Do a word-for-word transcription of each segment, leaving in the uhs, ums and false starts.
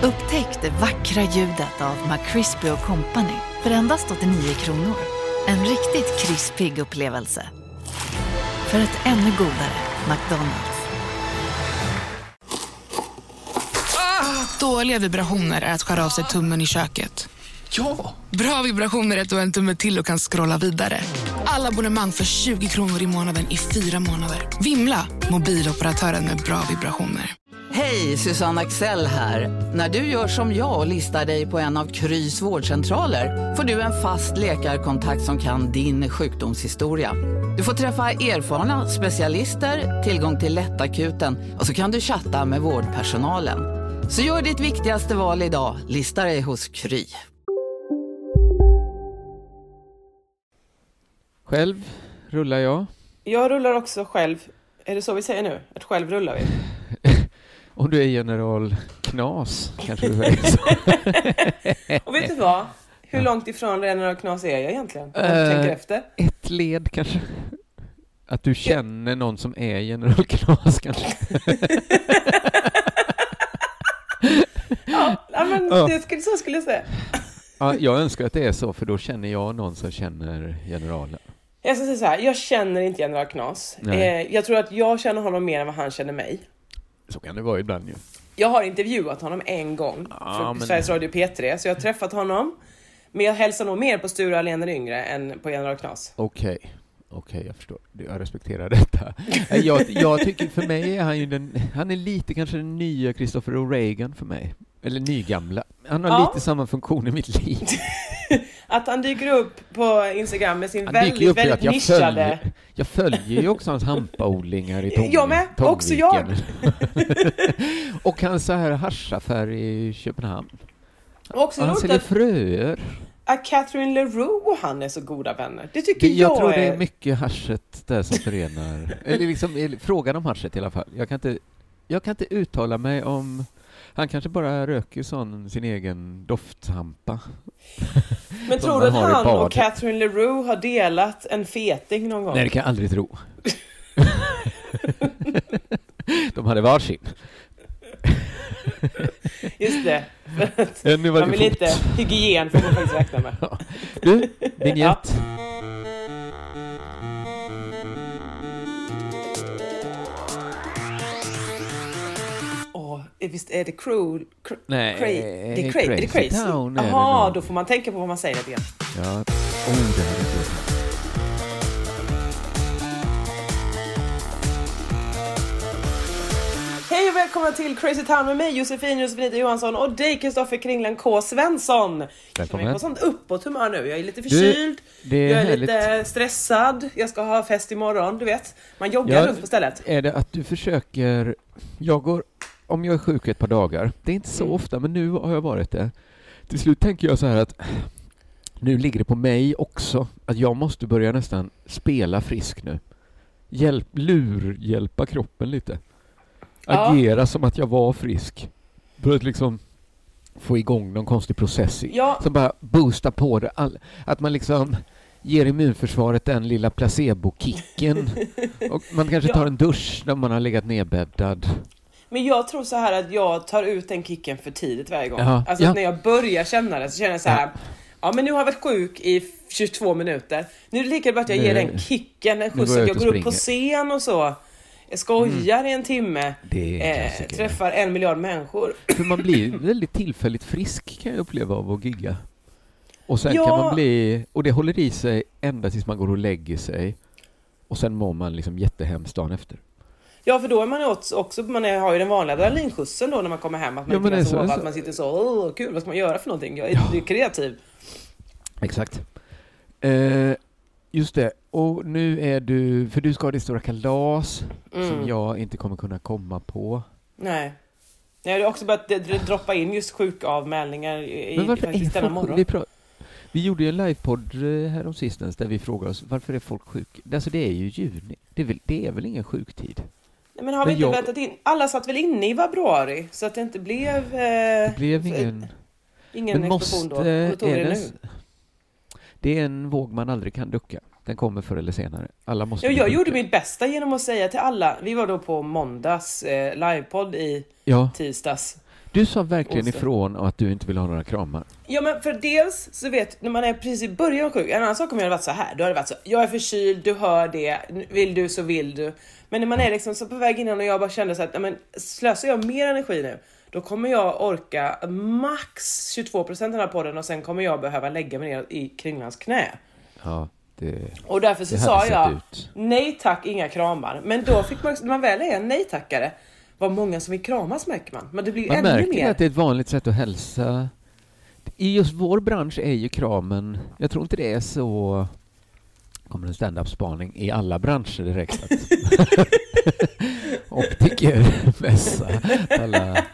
Upptäck det vackra ljudet av McCrispy och Company för endast åttionio kronor. En riktigt krispig upplevelse. För ett ännu godare McDonald's. Ah, dåliga vibrationer är att skära av sig tummen i köket. Ja! Bra vibrationer är att du har en tumme till och kan scrolla vidare. Alla abonnemang för tjugo kronor i månaden i fyra månader. Vimla! Mobiloperatören med bra vibrationer. Hej, Susanne Axel här. När du gör som jag och listar dig på en av Krys vårdcentraler får du en fast läkarkontakt som kan din sjukdomshistoria. Du får träffa erfarna specialister, tillgång till lättakuten och så kan du chatta med vårdpersonalen. Så gör ditt viktigaste val idag, lista dig hos Kry. Själv rullar jag. Jag rullar också själv. Är det så vi säger nu? Att själv rullar vi? Om du är general Knas, kanske du är så. Och vet du vad? Hur långt ifrån general Knas är jag egentligen? Om du uh, tänker efter. Ett led kanske. Att du känner ja. någon som är general Knas kanske. ja, men ja. det skulle, så skulle jag säga. Ja, jag önskar att det är så, för då känner jag någon som känner generalen. Jag ska säga så här, jag känner inte general Knas. Eh, jag tror att jag känner honom mer än vad han känner mig. Så kan det vara ibland ju. Jag har intervjuat honom en gång ja, för men... Sveriges Radio P tre, så jag har träffat honom. Men jag hälsar nog mer på Sture Allén den yngre än på general Knas. Okej, okay. okej, okay, jag förstår. Jag respekterar detta. jag, jag tycker för mig är han ju den, han är lite kanske den nya Christopher O'Regan för mig. Eller nygamla. Han har ja. lite samma funktion i mitt liv. Att han dyker upp på Instagram med sin han väldigt, upp väldigt jag nischade... Följer, jag följer ju också hans hampaodlingar i tång, Jag med, tångviken. också jag. Och hans så här haschaffär i Köpenhamn. Också han säljer att... fröer. Att Catherine Leroux och han är så goda vänner. Det tycker det, jag Jag tror är... det är mycket haschet där som förenar. Eller liksom frågan om haschet i alla fall. Jag kan inte, jag kan inte uttala mig om... Han kanske bara röker sån sin egen dofthampa. Men tror du att han och Catherine Leroux har delat en feting någon gång? Nej, det kan jag aldrig tro. De hade varsin. Just det. Nu var man vill inte hygien får man faktiskt räkna med. Ja. Du, vignett. Ja. Visst är det cruel? Cr- Nej, cra- det är, cra- är det crazy? Town. Jaha, då får man tänka på vad man säger lite grann. Ja, oh, det här är det. Hej och välkomna till Crazy Town med mig Josefin Josefin Johansson och dig Kristoffer Kringland K. Svensson. Välkommen. Jag är på sånt uppåt humör nu. Jag är lite förkyld. Du, är jag är härligt. Lite stressad. Jag ska ha fest imorgon, du vet. Man joggar ja, runt på stället. Är det att du försöker... Jag går... Om jag är sjuk ett par dagar, det är inte så mm. ofta, men nu har jag varit det. Till slut tänker jag så här att nu ligger det på mig också att jag måste börja nästan spela frisk nu. Hjälp, lur, hjälpa kroppen lite. Ja. Agera som att jag var frisk. För att liksom få igång någon konstig process. Ja. Som bara boosta på det. All, att man liksom ger immunförsvaret den lilla placebo-kicken. Och man kanske tar en dusch när man har legat nedbäddad. Men jag tror så här att jag tar ut den kicken för tidigt varje gång. Ja, alltså ja. när jag börjar känna det så känner jag så här. Ja, ja men nu har jag varit sjuk i tjugotvå minuter. Nu är det lika bra att jag ger den kicken en skjuts. Jag, jag går upp på scen och så. Jag skojar mm. i en timme. Eh, träffar en miljard människor. För man blir väldigt tillfälligt frisk kan jag uppleva av att gigga. Och sen ja. kan man bli... Och det håller i sig ända tills man går och lägger sig. Och sen mår man liksom jättehemskt dagen efter. Ja, för då är man också, man är, har ju den vanliga adrenalinskjutsen då när man kommer hem. Att man ja, inte kan sova, så, att man sitter så, åh kul, vad ska man göra för någonting? Jag är, ja. är kreativ. Exakt. Eh, just det. Och nu är du, för du ska ha det stora kalas mm. som jag inte kommer kunna komma på. Nej. Jag har också börjat d- d- droppa in just sjukavmälningar i, Men varför faktiskt är denna folk, morgon. Vi, pra- vi gjorde ju en livepodd här om sistens där vi frågade oss varför är folk sjuka? Alltså det är ju juni. Det är väl, det är väl ingen sjuktid? Nej, men har vi men inte jag... väntat in? Alla satt väl inne i februari så att det inte blev... Eh, det blev ingen... Ingen men explosion måste, då. Är det, det, nu? det är en våg man aldrig kan ducka. Den kommer förr eller senare. Alla måste ja, jag gjorde mitt bästa genom att säga till alla. Vi var då på måndags eh, livepodd i ja. tisdags. Du sa verkligen ifrån att du inte vill ha några kramar. Ja, men för dels så vet, när man är precis i början sjuk, en annan sak om jag hade varit så här, då hade det varit så, jag är förkyld, du hör det, vill du så vill du. Men när man är liksom så på väg innan och jag bara kände så att, ja, men slösar jag mer energi nu, då kommer jag orka max tjugotvå procent av den här podden och sen kommer jag behöva lägga mig ner i Kringlans knä. Ja, det, och därför så sa jag, ut. nej tack, inga kramar. Men då fick man, när man väl är en nej-tackare, vad många som vill kramas märker man. Men det blir man ännu märker mer. att det är ett vanligt sätt att hälsa. I just vår bransch är ju kramen, jag tror inte det är så, kommer en stand-up-spaning i alla branscher direkt. Att optiker, mässa, alla.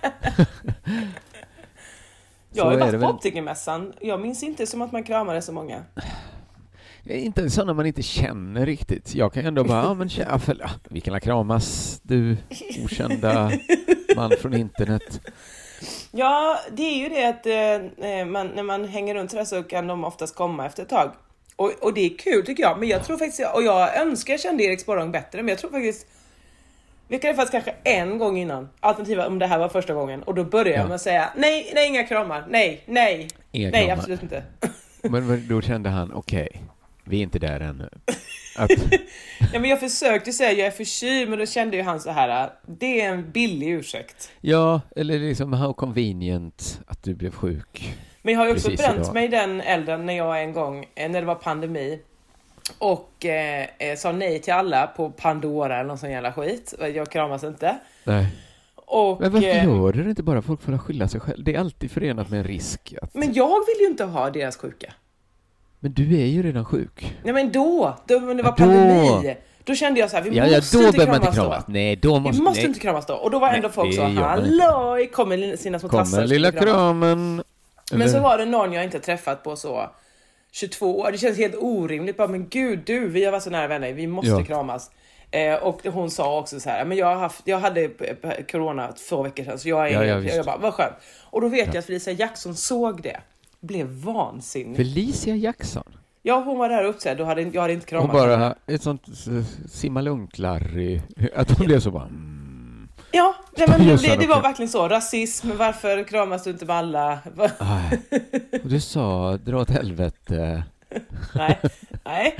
Jag har ju varit på optikermässan. Jag minns inte som att man kramade så många. Inte sådana man inte känner riktigt. Jag kan ändå bara, ja men tja, för, ja, vi kan kramas, du okända man från internet. Ja, det är ju det att eh, man, när man hänger runt där så kan de oftast komma efter ett tag. Och, och det är kul tycker jag. Men jag tror faktiskt, och jag önskar jag kände Erik Sporrong bättre, men jag tror faktiskt vi kan faktiskt kanske en gång innan. Alternativa om det här var första gången. Och då börjar jag med att säga, nej, nej, inga kramar. Nej, nej, inga nej, kramar. Absolut inte. Men då kände han, okej, okay, vi är inte där ännu. Att... ja, men jag försökte säga, jag är förkyld, men då kände ju han så här, det är en billig ursäkt. Ja, eller liksom how convenient att du blev sjuk. Men jag har ju också bränt idag. mig den elden när jag en gång, när det var pandemi, och eh, sa nej till alla på Pandora eller någon sån jävla skit. Jag kramas inte. Nej. Och, men varför gör du det inte bara? Folk får skylla sig själv. Det är alltid förenat med en risk. Att... Men jag vill ju inte ha deras sjuka. Men du är ju redan sjuk. Nej, men då, då när det var ja, pandemi. Då... då kände jag så här, vi ja, måste ja, då inte kramas, inte kramas då. Nej, då måste vi måste nej. inte kramas då. Och då var ändå nej, folk så, hallå, kommer sina små tassar. Kommer lilla kramen. Men så var det någon jag inte träffat på så tjugotvå år. Det känns helt orimligt. Bara, men gud, du, vi har varit så nära vänner. Vi måste ja. kramas. Eh, och hon sa också så här, men jag har haft, jag hade corona två veckor sedan, så jag är, ja, ja, jag, jag bara, vad skönt. Och då vet ja. jag att Felicia Jackson såg det. Blev vansinnig. Felicia Jackson? Ja, hon var där uppe, då hade jag hade inte kramat. Hon bara, henne. Ett sånt simma lugnt Larry, att hon blev så bara... Mm. Ja, det, men det, det var verkligen så. Rasism, varför kramas du inte med alla? Och du sa, dra åt helvete. Nej, nej.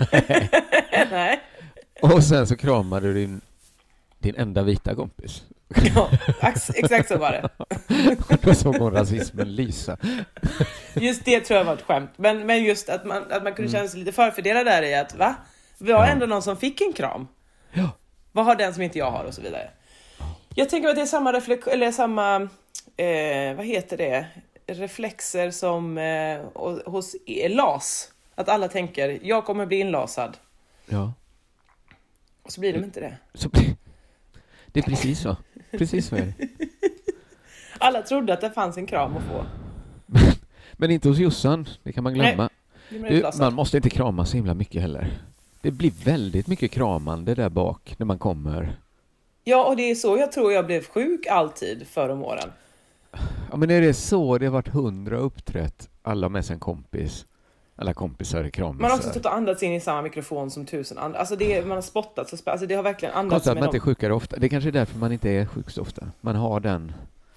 Nej. Och sen så kramade du din, din enda vita kompis. Ja, exakt så var det. Då såg hon rasismen lysa. Just det tror jag var ett skämt. Men, men just att man, att man kunde känna sig lite förfördelad där i att, va? Vi har ja. ändå någon som fick en kram. Ja. Vad har den som inte jag har och så vidare. Jag tänker att det är samma reflex, eller samma, eh, vad heter det? Reflexer som eh, hos L A S. Att alla tänker, jag kommer bli inlasad. Ja. Och så blir de inte det. Så, det är precis så. Precis så är det. Alla trodde att det fanns en kram att få. Men inte hos Jossan, det kan man glömma. Du, man måste inte krama så himla mycket heller. Det blir väldigt mycket kramande där bak när man kommer. Ja, och det är så jag tror jag blev sjuk alltid förr om åren. Ja, men är det så det har varit hundra uppträtt, alla med sin kompis. Alla kompisar i kramis. Man har också stått och andats in i samma mikrofon som tusen andra. Alltså det är, man har spottat så sp- alltså det har verkligen andats. Konstigt att man inte är sjukare ofta. Det är kanske är därför man inte är sjuk så ofta. Man har den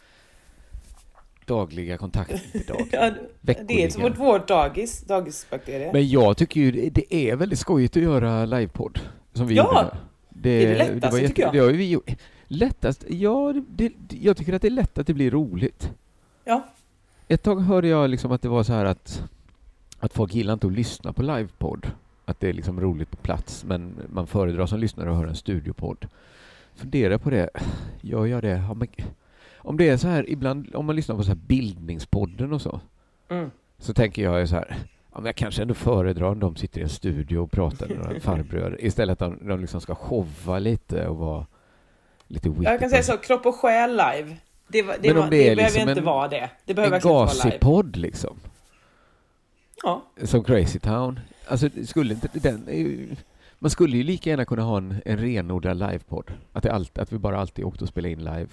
dagliga kontakten. Dag. Ja, det är som vårt, vårt dagis, dagisbakterier. Men jag tycker ju det är väldigt skojigt att göra livepodd som vi ja, gjorde. Det, det är det lättaste det var jätte, tycker jag. Det har vi gjort. Lättast? Ja, det, det, jag tycker att det är lätt att det blir roligt. Ja. Ett tag hörde jag liksom att det var så här att Att folk gillar inte att lyssna på livepodd. Att det är liksom roligt på plats. Men man föredrar som lyssnare att höra en studiopodd. Fundera på det. Jag gör det. Om det är så här, ibland om man lyssnar på så här bildningspodden och så. Mm. Så tänker jag så här. Ja, men jag kanske ändå föredrar om de sitter i en studio och pratar med några farbröder. Istället att de, de liksom ska showa lite och vara lite witty. Jag kan säga så, kropp och själ live. Det, det, det, var, det, det behöver liksom inte en, vara det. Det behöver en gasipodd liksom. Ja. Som Crazy Town. Alltså skulle inte den ju, man skulle ju lika gärna kunna ha en, en renodlad livepodd. Att det alltid, att vi bara alltid åkte och spelade in live.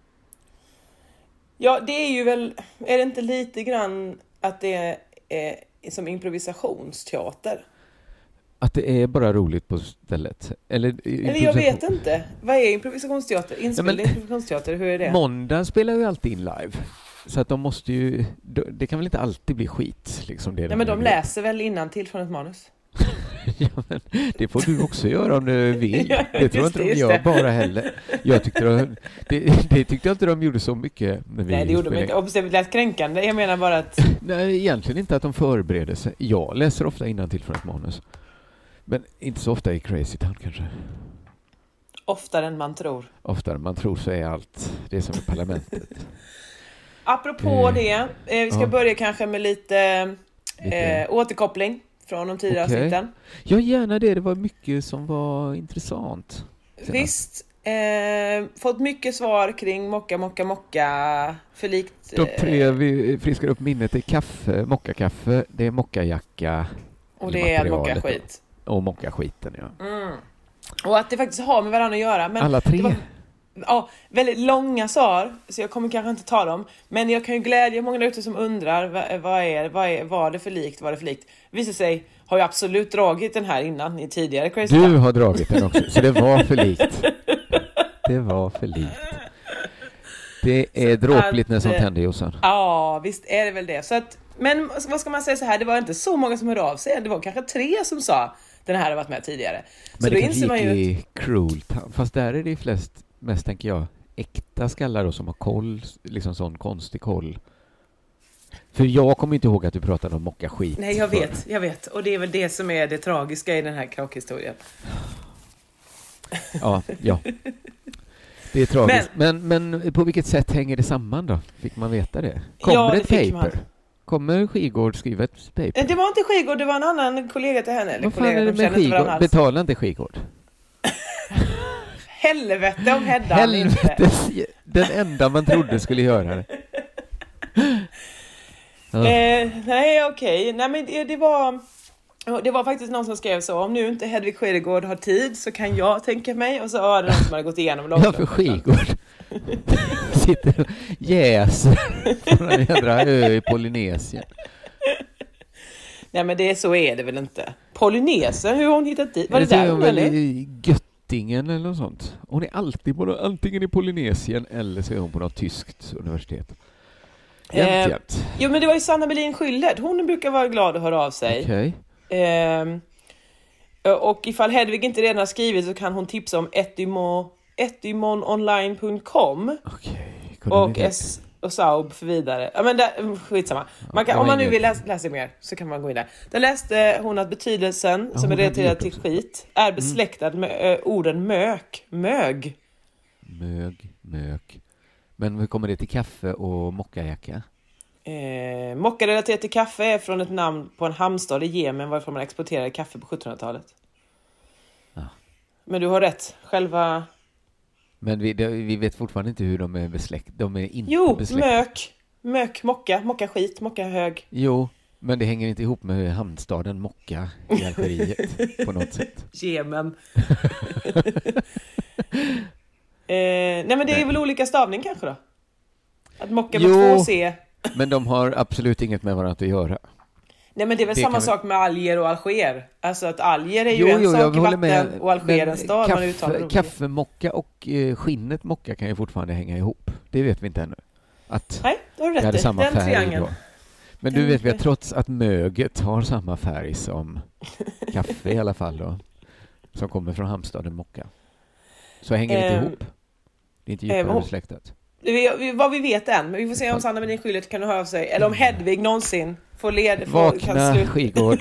Ja, det är ju väl, är det inte lite grann att det är, är som improvisationsteater? Att det är bara roligt på stället. Eller, Eller jag vet inte. Vad är improvisationsteater? Inspelning ja, improvisationsteater, hur är det? Måndag spelar ju alltid in live. Så att de måste ju... Det kan väl inte alltid bli skit? Liksom det Nej, men de gör. Läser väl innantill från ett manus? Ja, men det får du också göra om du vill. Ja, det tror jag inte de gör bara heller. Jag tyckte de, det, det tyckte jag inte de gjorde så mycket. När vi Nej, det gjorde de inte. Och det lät kränkande. Jag menar bara att... Nej, egentligen inte att de förbereder sig. Jag läser ofta innantill från ett manus. Men inte så ofta i Crazy Town kanske. Oftare än man tror. Oftare än man tror så är allt det som är parlamentet. Apropå eh, det, eh, vi ska ja. börja kanske med lite, lite. Eh, återkoppling från de tidigare okay. avsnitten. Ja, gärna det. Det var mycket som var intressant. Senast. Visst. Eh, fått mycket svar kring mocka, mocka, mocka. Förlikt. De tre vi friskar upp minnet är kaffe, mockakaffe, det är mockajacka. Och det är mockaskit. Och mockaskiten, ja. Mm. Och att det faktiskt har med varandra att göra. Men alla tre? Var, ja, väldigt långa svar. Så jag kommer kanske inte ta dem. Men jag kan ju glädja många där ute som undrar vad, vad är, vad är vad är det för likt, vad är det för likt. Visar sig, har jag absolut dragit den här innan i tidigare Crazy Du har dragit den också, så det var för likt. Det var för likt. Det är dråpligt när sånt händer, Jossan. Ja, visst är det väl det. Så att, men vad ska man säga så här, det var inte så många som hörde av sig. Det var kanske tre som sa den här har varit med tidigare. Men så det då kanske man gick ju i Cruel Town. Fast där är det flest, mest tänker jag, äkta skallar då, som har koll, liksom sån konstig koll. För jag kommer inte ihåg att du pratade om mocka skit. Nej, jag vet, jag vet. Och det är väl det som är det tragiska i den här kråkhistorien. Ja, ja. Det är tragiskt. Men, men, men på vilket sätt hänger det samman då? Fick man veta det? Kommer ja, det ett paper? Man. Kommer Skigård skriva ett paper? Det var inte Skigård, det var en annan kollega till henne. Eller vad fan är det med Skigård? Betalar inte Skigård? Helvete om Hedda. Helvetes, den enda man trodde skulle göra det. Ja. Eh, nej, okej. Okay. Nej, men det, det var... Det var faktiskt någon som skrev så: om nu inte Hedvig Skigård har tid så kan jag tänka mig. Och så var det någon som hade gått igenom långt. Ja, för Skigård sitter och jäser på en jädra ö i Polynesien. Nej, men det så är det väl inte. Polynesien, hur har hon hittat dit? Var det, det där hon eller? I Göttingen eller något sånt. Hon är alltid på, antingen i Polynesien eller så är hon på något tyskt universitet. Jämt, eh, jämt. Jo, men det var ju Sanna Melin Skylled. Hon brukar vara glad att höra av sig. Okej. Okay. Eh, och ifall Hedvig inte redan har skrivit så kan hon tipsa om etymononline punkt com. Okej. Okay. Och S och Saub för vidare. Ja, men där, skitsamma. Man kan, om man nu vill läsa, läsa mer så kan man gå in där. Där läste hon att betydelsen ja, som är relaterad till skit är besläktad mm. med ö, orden mök, mög. Mög, mök. Men hur kommer det till kaffe och mockajacka? Eh, mocka relaterat till kaffe är från ett namn på en hamnstad i Jemen varifrån man exporterade kaffe på sjuttonhundratalet. Ja. Men du har rätt. Själva... Men vi, det, vi vet fortfarande inte hur de är besläkt. De är inte jo, besläkt. mök. Mök, mocka, mocka skit, mocka hög. Jo, men det hänger inte ihop med hamnstaden Mocka i Algeriet på något sätt. Jemen. eh, nej, men det nej. är väl olika stavning kanske då? Att mocka med jo, två C. Men de har absolut inget med varandra att göra. Nej, men det är väl det samma sak vi... med Alger och Alger. Alltså att Alger är ju jo, en jo, sak i vatten med, och Alger en stad. Kaffe, man uttalar kaffemocka och eh, skinnet mocka kan ju fortfarande hänga ihop. Det vet vi inte ännu. Att nej, då har du rätt. Det hade samma den färg då. Men du vet vi att trots att möget har samma färg som kaffe i alla fall då, som kommer från hamnstaden Mocka, så hänger det inte eh, ihop. Det är inte djupare eh, besläktat. Vi, vad vi vet än, men vi får se om Sanna Melin Skylled kan höra av sig. Eller om Hedvig någonsin får led. Vakna Skigård.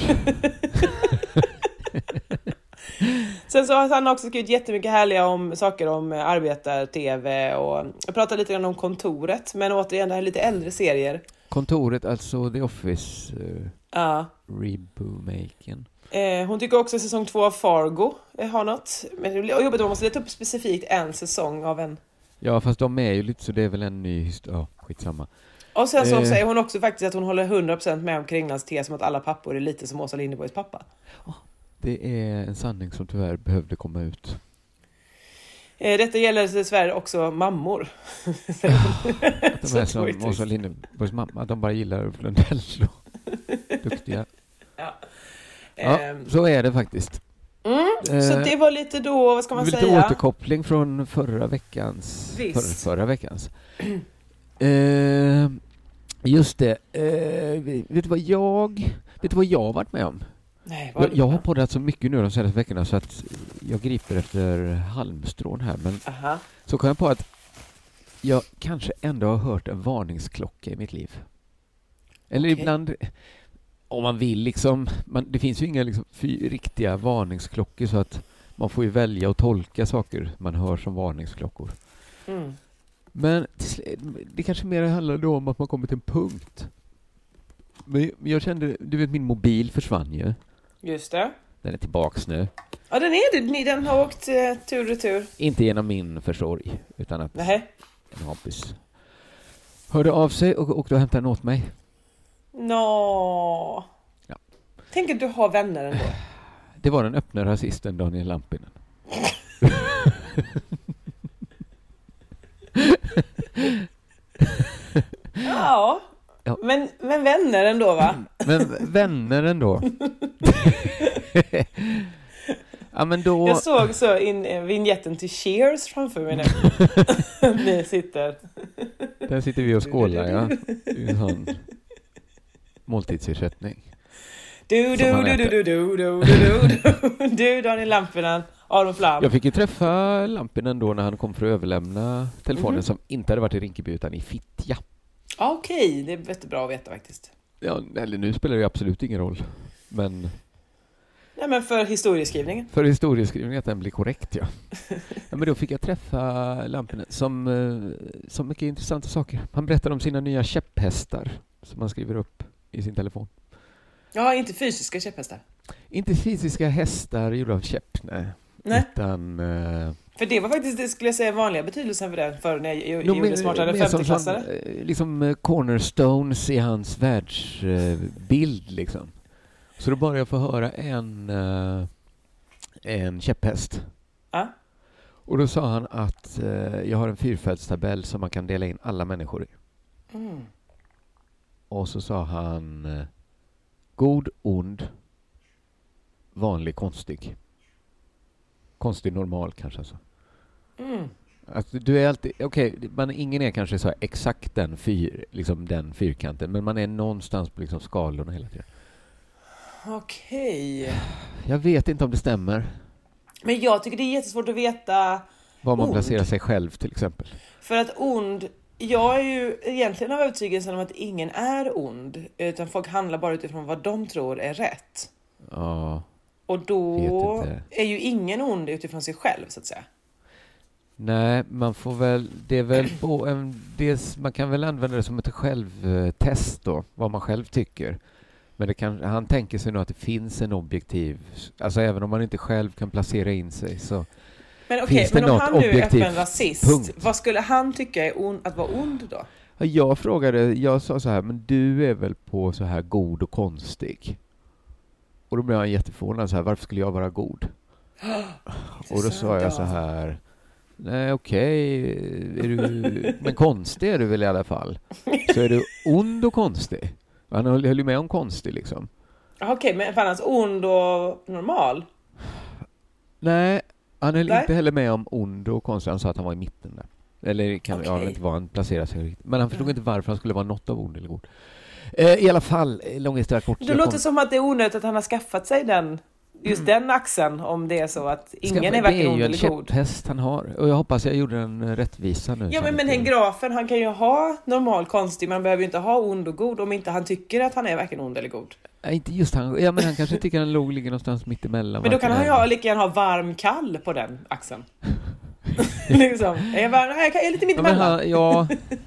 Sen så har han också skrivit jättemycket härliga om saker om arbetar, tv och jag pratar lite grann om Kontoret, men återigen det här är lite äldre serier. Kontoret, alltså The Office uh, ja. Rebootmaken. Eh, hon tycker också säsong två av Fargo eh, har något. Men det blir jobbigt, man måste leta upp specifikt en säsong av en. Ja, fast de är ju lite så det är väl en ny historia. Ja, skitsamma. Och sen så eh. säger hon också faktiskt att hon håller hundra procent med om Kringlans tes om att alla pappor är lite som Åsa Linderborgs pappa. Oh, det är en sanning som tyvärr behövde komma ut. Eh, detta gäller dessvärre också mammor. Oh, att de är som Åsa Linderborgs mamma, de bara gillar Ulf Lundell. Duktiga. Ja. Ja, um, så är det faktiskt. Mm, eh, så det var lite då, vad ska man lite säga? Lite återkoppling från förra veckans. För, förra veckans. eh, just det. Eh, vet du vad jag... Vet du vad jag har varit med om? Nej, jag, jag har poddat så mycket nu de senaste veckorna så att jag griper efter halmstrån här. Men Aha. så kom jag på att jag kanske ändå har hört en varningsklocka i mitt liv. Eller okay. ibland, om man vill liksom, man, det finns ju inga liksom, fy, riktiga varningsklockor så att man får ju välja och tolka saker man hör som varningsklockor. Mm. Men det kanske mer handlar då om att man kommer till en punkt. Men jag kände, du vet min mobil försvann ju. Just det. Den är tillbaks nu. Ja, den är det. Den har åkt eh, tur och retur. Inte genom min försorg, utan att Nej. en kompis hörde av sig och åkte och hämtade den åt mig. Nå. Ja. Tänk att du har vänner ändå. Det var den öppna rasisten Daniel Lampinen. ja. ja. Men, men vänner ändå, va? Men vänner ändå. Ja, men då... Jag såg så in vignetten till Cheers framför mig nu. Ni sitter. Där sitter vi och skålar, ja. I en sån måltidsersättning. Du, du, du, du, du, du, du, du, du, Daniel Lampinen, Aron Flam. Jag fick ju träffa Lampinen då när han kom för att överlämna telefonen mm. som inte hade varit i Rinkeby utan i Fittja. Okej, okay, det är jättebra att veta faktiskt. Ja, eller nu spelar det absolut ingen roll. Men... Ja, men för historieskrivningen. För historieskrivningen att den blir korrekt, ja. Ja, men då fick jag träffa Lampinen som, som mycket intressanta saker. Han berättade om sina nya käpphästar som han skriver upp i sin telefon. Ja, inte fysiska käpphästar. Inte fysiska hästar gjorda av käpp, nej. nej. Utan... Uh, för det var faktiskt, det skulle jag säga, vanliga betydelsen för det för när jag de, gjorde men, smartare femtioklassare. Liksom cornerstones i hans världsbild, uh, liksom. Så då började jag få höra en, uh, en käpphäst. Ah. Och då sa han att uh, jag har en fyrfältstabell som man kan dela in alla människor i. Mm. Och så sa han uh, god, ond, vanlig, konstig. Konstig, normal kanske alltså. Mm. Alltså, du är alltid, okej, okay, man ingen är kanske så exakt den fyr, liksom den fyrkanten, men man är någonstans på liksom skalorna hela tiden. Okej. Okay. Jag vet inte om det stämmer. Men jag tycker det är jättesvårt att veta var man ond. placerar sig själv till exempel. För att ond, jag är ju egentligen av övertygelsen om att ingen är ond, utan folk handlar bara utifrån vad de tror är rätt. Ja. Och då är ju ingen ond utifrån sig själv, så att säga. Nej, man får väl, det är väl på en, dels, man kan väl använda det som ett självtest då, vad man själv tycker. Men det kan, han tänker sig nog att det finns en objektiv, alltså även om man inte själv kan placera in sig så men okej, finns det men om något han nu är objektivt öppen rasist, punkt. Vad skulle han tycka är on, att vara ond då? Ja, jag frågade, jag sa så här, men du är väl på så här god och konstig? Och då blev han jätteförvånad så här, varför skulle jag vara god? Och då sa jag så här, nej okej, okay, är du, men konstig är du väl i alla fall. Så är du ond och konstig. Han höll ju med om konstig liksom. Okej, okay, men fanns hans ond och normal? Nej, han höll Nej. inte heller med om ond och konstig. Han sa att han var i mitten där. Eller kan okay. jag inte var han placerade sig riktigt. Men han förstod mm. inte varför han skulle vara något av ond eller god. Eh, I alla fall, lång historia kort. Det låter kom... som att det är onödigt att han har skaffat sig den just mm. den axeln, om det är så att ingen Skaffa, är varken ond eller god. Det är ju en käpphäst han har. Och jag hoppas jag gjorde en rättvisa nu. Ja, men, men den grafen, han kan ju ha normal, konstig. Man behöver ju inte ha ond och god om inte han tycker att han är varken ond eller god. Nej, inte just han. Ja, men han kanske tycker han låg ligger någonstans mitt emellan. Men då kan han ju ha, lika gärna ha varm, kall på den axeln. liksom. Är jag, varm, jag är lite mitt emellan. Ja,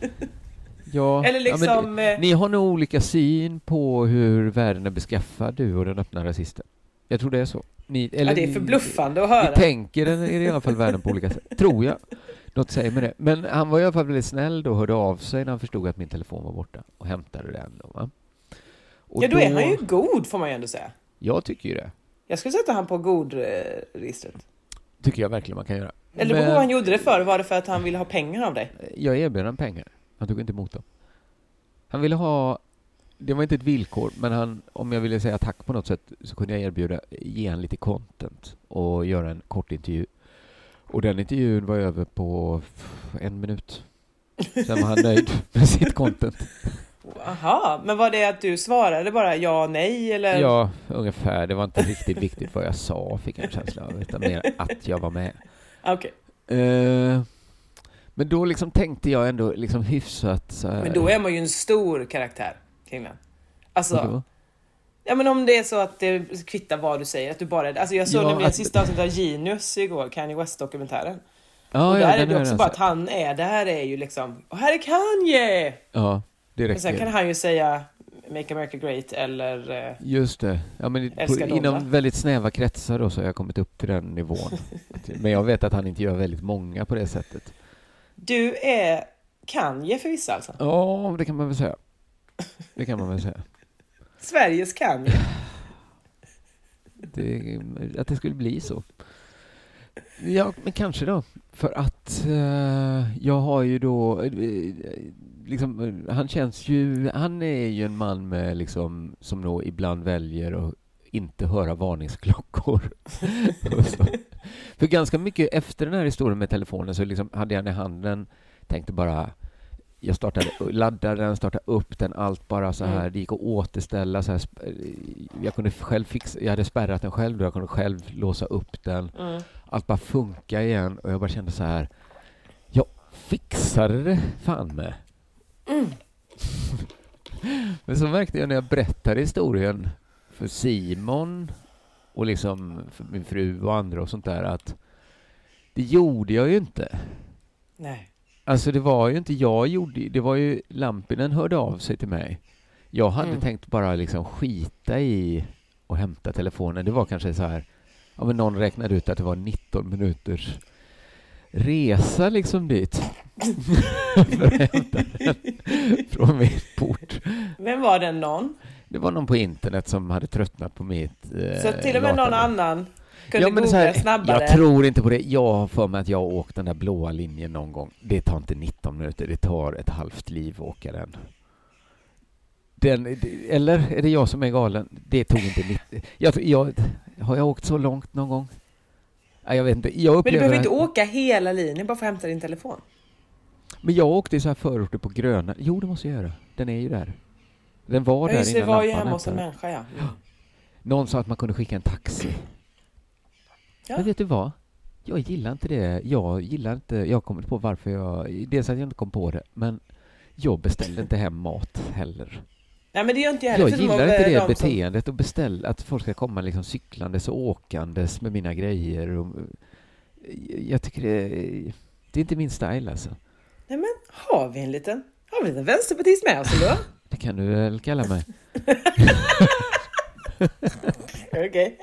ja. Eller liksom... Ja, men, ni har nog olika syn på hur världen är beskaffad, du och den öppna rasisten. Jag tror det är så. Ni, eller ja, det är förbluffande att höra. Ni tänker den i alla fall världen på olika sätt. Tror jag. Något säger med det. Men han var i alla fall väldigt snäll då och hörde av sig när han förstod att min telefon var borta. Och hämtade den då, va? Och ja, då, då är han ju god, får man ju ändå säga. Jag tycker ju det. Jag skulle sätta han på god-registret. Tycker jag verkligen man kan göra. Eller Men... vad han gjorde det för? Var det för att han ville ha pengar av dig? Jag erbjöd han pengar. Han tog inte emot dem. Han ville ha... det var inte ett villkor, men han, om jag ville säga tack på något sätt så kunde jag erbjuda, ge han lite content och göra en kort intervju. Och den intervjun var över på en minut. Sen var han nöjd med sitt content. Aha, men var det att du svarade bara ja, nej eller? Ja, ungefär. Det var inte riktigt viktigt vad jag sa, fick jag en känsla av, utan mer att jag var med. Okej. Okay. Uh, men då liksom tänkte jag ändå liksom hyfsat så här. Men då är man ju en stor karaktär, Kringland. Alltså, ja men om det är så att det kvittar vad du säger, att du bara, alltså jag såg ja, nämligen att... sista avsnittet av Genius igår, Kanye West-dokumentären. Ja, och där ja, är det också är bara att han är, det här är ju liksom, och här är Kanye! Ja, det räcker. Men sen kan han ju säga Make America Great eller uh, just det. Ja, men på, inom väldigt snäva kretsar då så har jag kommit upp till den nivån. Men jag vet att han inte gör väldigt många på det sättet. Du är Kanye för vissa alltså? Ja, det kan man väl säga. Det kan man väl säga. Sveriges Kanye. Det, att det skulle bli så. Ja, men kanske då. För att uh, jag har ju då uh, liksom, han känns ju, han är ju en man med liksom, som nog ibland väljer att inte höra varningsklockor. För ganska mycket efter den här historien med telefonen så liksom hade jag den i handen, tänkte bara, jag startade, laddade den, startade upp den, allt bara så här, mm. det gick att återställa så här, jag kunde själv fixa, jag hade spärrat den själv då, jag kunde själv låsa upp den, mm. allt bara funkar igen och jag bara kände så här, jag fixade det fan med. Mm. Men så märkte jag när jag berättade historien för Simon och liksom för min fru och andra och sånt där att det gjorde jag ju inte. Nej. Alltså det var ju inte jag gjorde, det var ju Lampinen hörde av sig till mig. Jag hade mm. tänkt bara liksom skita i och hämta telefonen. Det var kanske så här, ja men någon räknade ut att det var nitton minuters resa liksom dit. För att hämta den från min port. Vem var den någon? Det var någon på internet som hade tröttnat på mitt eh, så till och med någon annan kunde ja, men googla så här, snabbare. Jag tror inte på det. Jag har för mig att jag har åkt den där blåa linjen någon gång. Det tar inte nitton minuter. Det tar ett halvt liv att åka den. den eller är det jag som är galen? Det tog inte nitton. Jag, jag, har jag åkt så långt någon gång? Nej, jag vet inte. Jag men du behöver inte åka hela linjen bara för att hämta din telefon. Men jag åkte i så här förorter på Gröna. Jo, det måste jag göra. Den är ju där. Den var där innan det var ju hemma hos en människa, ja. Mm. Någon sa att man kunde skicka en taxi. Ja. Men vet du vad? Jag gillar inte det. Jag gillar inte, jag har kommit på varför jag, dels att jag inte kom på det, men jag beställde inte hem mat heller. Nej, men det gör inte jag heller. Jag gillar inte det beteendet att beställa, att folk ska komma liksom cyklandes och åkandes med mina grejer. Och, jag tycker det, det är inte min style alltså. Nej, men har vi en liten, har vi en liten vänsterpartist med oss då? Det kan du väl kalla mig. Okej.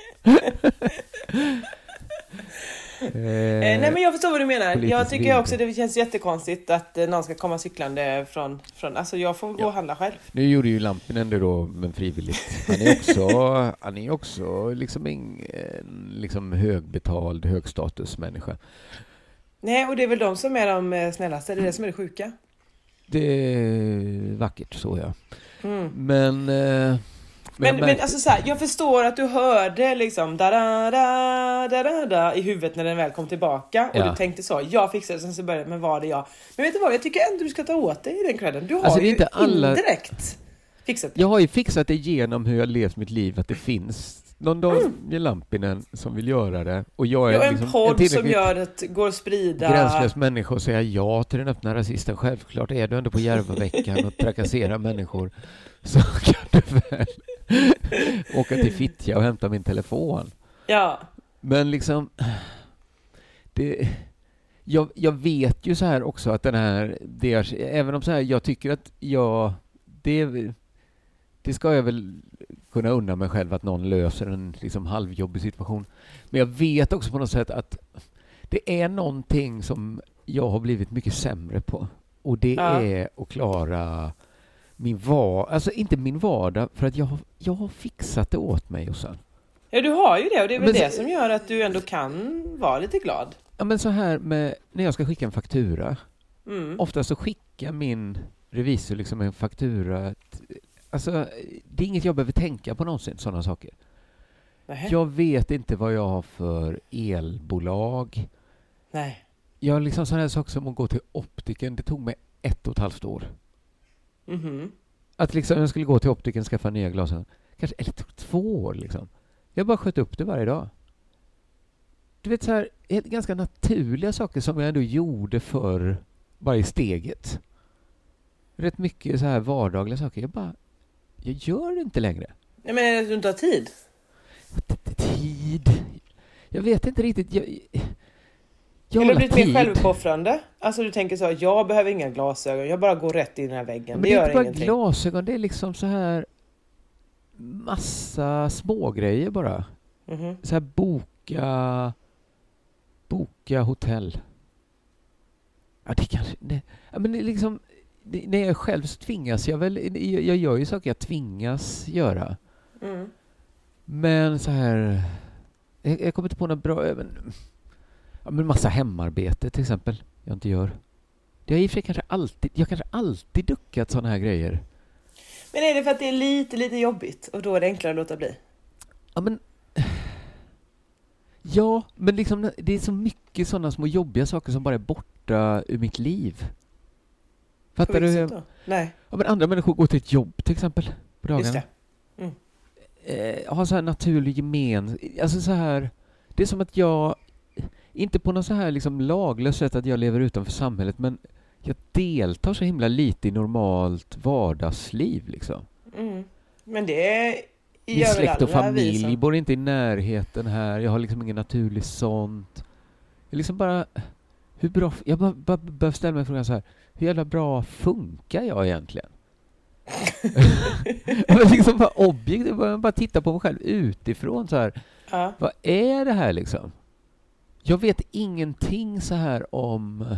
Eh, nej, men jag förstår vad du menar. Jag tycker vild. också det känns jättekonstigt att eh, någon ska komma cyklande från, från alltså jag får gå ja. och handla själv. Nu gjorde ju Lampinen det då, men frivilligt. Han är också, han är också liksom en, en liksom högbetald, högstatusmänniska. Nej, och det är väl de som är de snällaste, det är det som är det sjuka. Det är vackert så, ja. Mm. Men... Eh, Men, men, men alltså så här, jag förstår att du hörde liksom da da da da da da i huvudet när den väl kom tillbaka och ja. du tänkte så, jag fixade det, sen så började, men var det jag? Men vet du vad, jag tycker ändå du ska ta åt dig i den credden. Du har alltså, ju inte alla... indirekt fixat det. Jag har ju fixat det genom hur jag levt mitt liv, att det finns någon dag i mm. Lampinen som vill göra det. Och jag är, jag är liksom en podd en som gör att går att sprida... gränslös människa och säga ja till den öppna rasisten. Självklart är du ändå på Järvaveckan och trakasserar människor. Så kan du väl åka till Fittja och hämta min telefon. Ja. Men liksom... Det, jag, jag vet ju så här också att den här... Det är, även om så här, jag tycker att jag... Det, det ska jag väl kunna unna mig själv att någon löser en liksom halvjobbig situation. Men jag vet också på något sätt att det är någonting som jag har blivit mycket sämre på. Och det ja. är att klara... min vardag, alltså inte min vardag, för att jag har, jag har fixat det åt mig och sen. Ja, du har ju det och det är väl men det så, som gör att du ändå kan vara lite glad. Ja, men så här med när jag ska skicka en faktura. Mm. Ofta så skickar min revisor liksom en faktura t- Alltså, det är inget jag behöver tänka på någonsin, sådana saker. Nähe. Jag vet inte vad jag har för elbolag. Nej. Jag har liksom sådana här saker som att gå till optiken. Det tog mig ett och ett halvt år. Mm-hmm. Att liksom jag skulle gå till optiken och skaffa nya glasögon. Kanske, eller tog två år liksom. Jag bara sköt upp det varje dag. Du vet så här, ganska naturliga saker som jag ändå gjorde för varje steget. Rätt mycket så här vardagliga saker. Jag bara, jag gör det inte längre. Nej, men är det att du inte har tid? Tid? Jag vet inte riktigt. Jag, jag Eller blivit mer självuppoffrande? Alltså du tänker så, jag behöver inga glasögon. Jag bara går rätt in i den här väggen. Men det, det är gör inte bara ingenting. glasögon. Det är liksom så här massa smågrejer bara. Mm-hmm. Så här boka boka hotell. Ja, det kanske... Det, ja, men det är liksom... Det, när jag själv tvingas jag väl... Jag, jag gör ju saker jag tvingas göra. Mm. Men så här... Jag, jag kommer inte på något bra... Men, ja, men massa hemarbete till exempel. Jag inte gör. Det har i och för sig kanske alltid... Jag kanske alltid duckat sådana här grejer. Men är det för att det är lite, lite jobbigt? Och då är det enklare att låta bli? Ja, men... Ja, men liksom, det är så mycket sådana små jobbiga saker som bara är borta ur mitt liv. Fattar du? Då? Nej. Ja, men andra människor går till ett jobb till exempel på dagarna. Just det. Mm. Eh, har så här naturlig gemen... Alltså så här... Det är som att jag... Inte på något så här liksom laglöst sätt att jag lever utanför samhället, men jag deltar så himla lite i normalt vardagsliv liksom. Mm. Men det är... Min släkt och familj bor inte i närheten här. Jag har liksom ingen naturlig sånt. Jag liksom bara... Hur bra... Jag bara, bara behöver ställa mig frågan så här. Hur jävla bra funkar jag egentligen? Jag liksom bara objektivt. Jag bara titta på mig själv utifrån så här. Ja. Vad är det här liksom? Jag vet ingenting så här om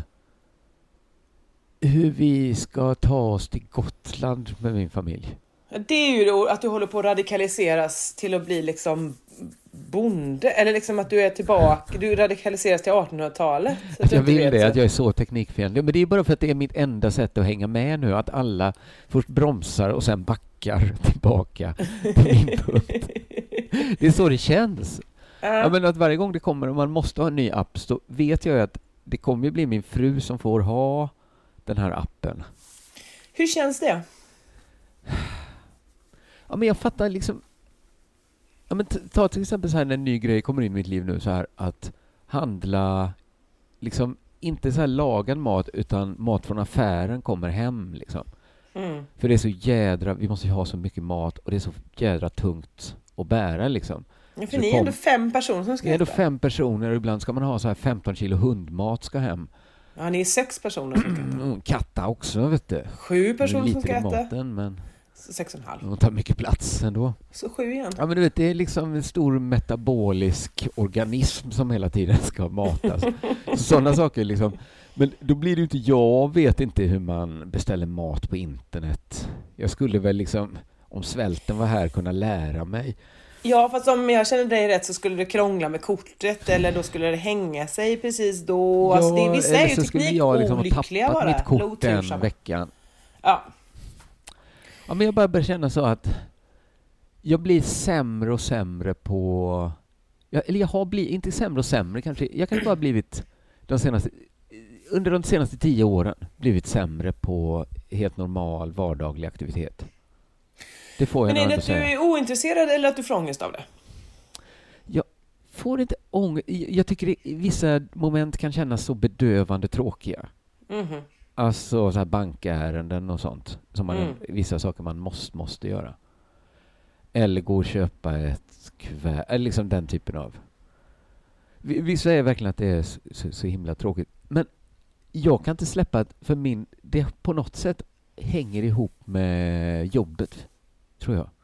hur vi ska ta oss till Gotland med min familj. Det är ju då att du håller på att radikaliseras till att bli liksom bonde. Eller liksom att du är tillbaka. Du radikaliseras till artonhundratalet. Att jag vill det, att jag är så teknikfientlig. Men det är bara för att det är mitt enda sätt att hänga med nu. Att alla först bromsar och sen backar tillbaka till min punkt. Det är så det känns. Uh. Ja, men att varje gång det kommer och man måste ha en ny app, så vet jag att det kommer bli min fru som får ha den här appen. Hur känns det? Ja, men jag fattar liksom... Ja, men t- ta till exempel så här när en ny grej kommer in i mitt liv nu, så här att handla liksom inte så här lagad mat, utan mat från affären kommer hem liksom. Mm. För det är så jädra... Vi måste ju ha så mycket mat och det är så jädra tungt att bära liksom. Ja, för ni är ändå fem personer som ska äta. Ni är ändå fem personer och ibland ska man ha så här femton kilo hundmat ska hem. Ja, ni är sex personer som ska äta. Katta också, vet du. Sju personer som ska äta. Maten, men sex och en halv. De tar mycket plats ändå. Så sju igen. Ja, men du vet, det är liksom en stor metabolisk organism som hela tiden ska matas. Sådana saker liksom. Men då blir det ju inte... Jag vet inte hur man beställer mat på internet. Jag skulle väl liksom, om svälten var här, kunna lära mig. Ja, fast om jag känner dig rätt så skulle det krångla med kortet, eller då skulle det hänga sig precis då. Ja, alltså, det, vissa är ju teknik jag liksom olyckliga tappat bara. mitt kort den veckan. Ja. Ja, men jag bara börjar känna så att jag blir sämre och sämre på... Jag, eller jag har blivit, inte sämre och sämre kanske. Jag kan bara blivit de senaste... Under de senaste tio åren blivit sämre på helt normal vardaglig aktivitet. Det får jag. Men är det att du är ointresserad eller att du får ångest av det? Jag får inte ångest. Jag tycker det, vissa moment kan kännas så bedövande tråkiga. Mm-hmm. Alltså så här bankärenden och sånt. Som man, mm. Vissa saker man måste, måste göra. Eller gå och köpa ett kuvert. Eller liksom den typen av... Vissa är verkligen att det är så, så, så himla tråkigt. Men jag kan inte släppa att för min... Det på något sätt hänger ihop med jobbet, tror jag.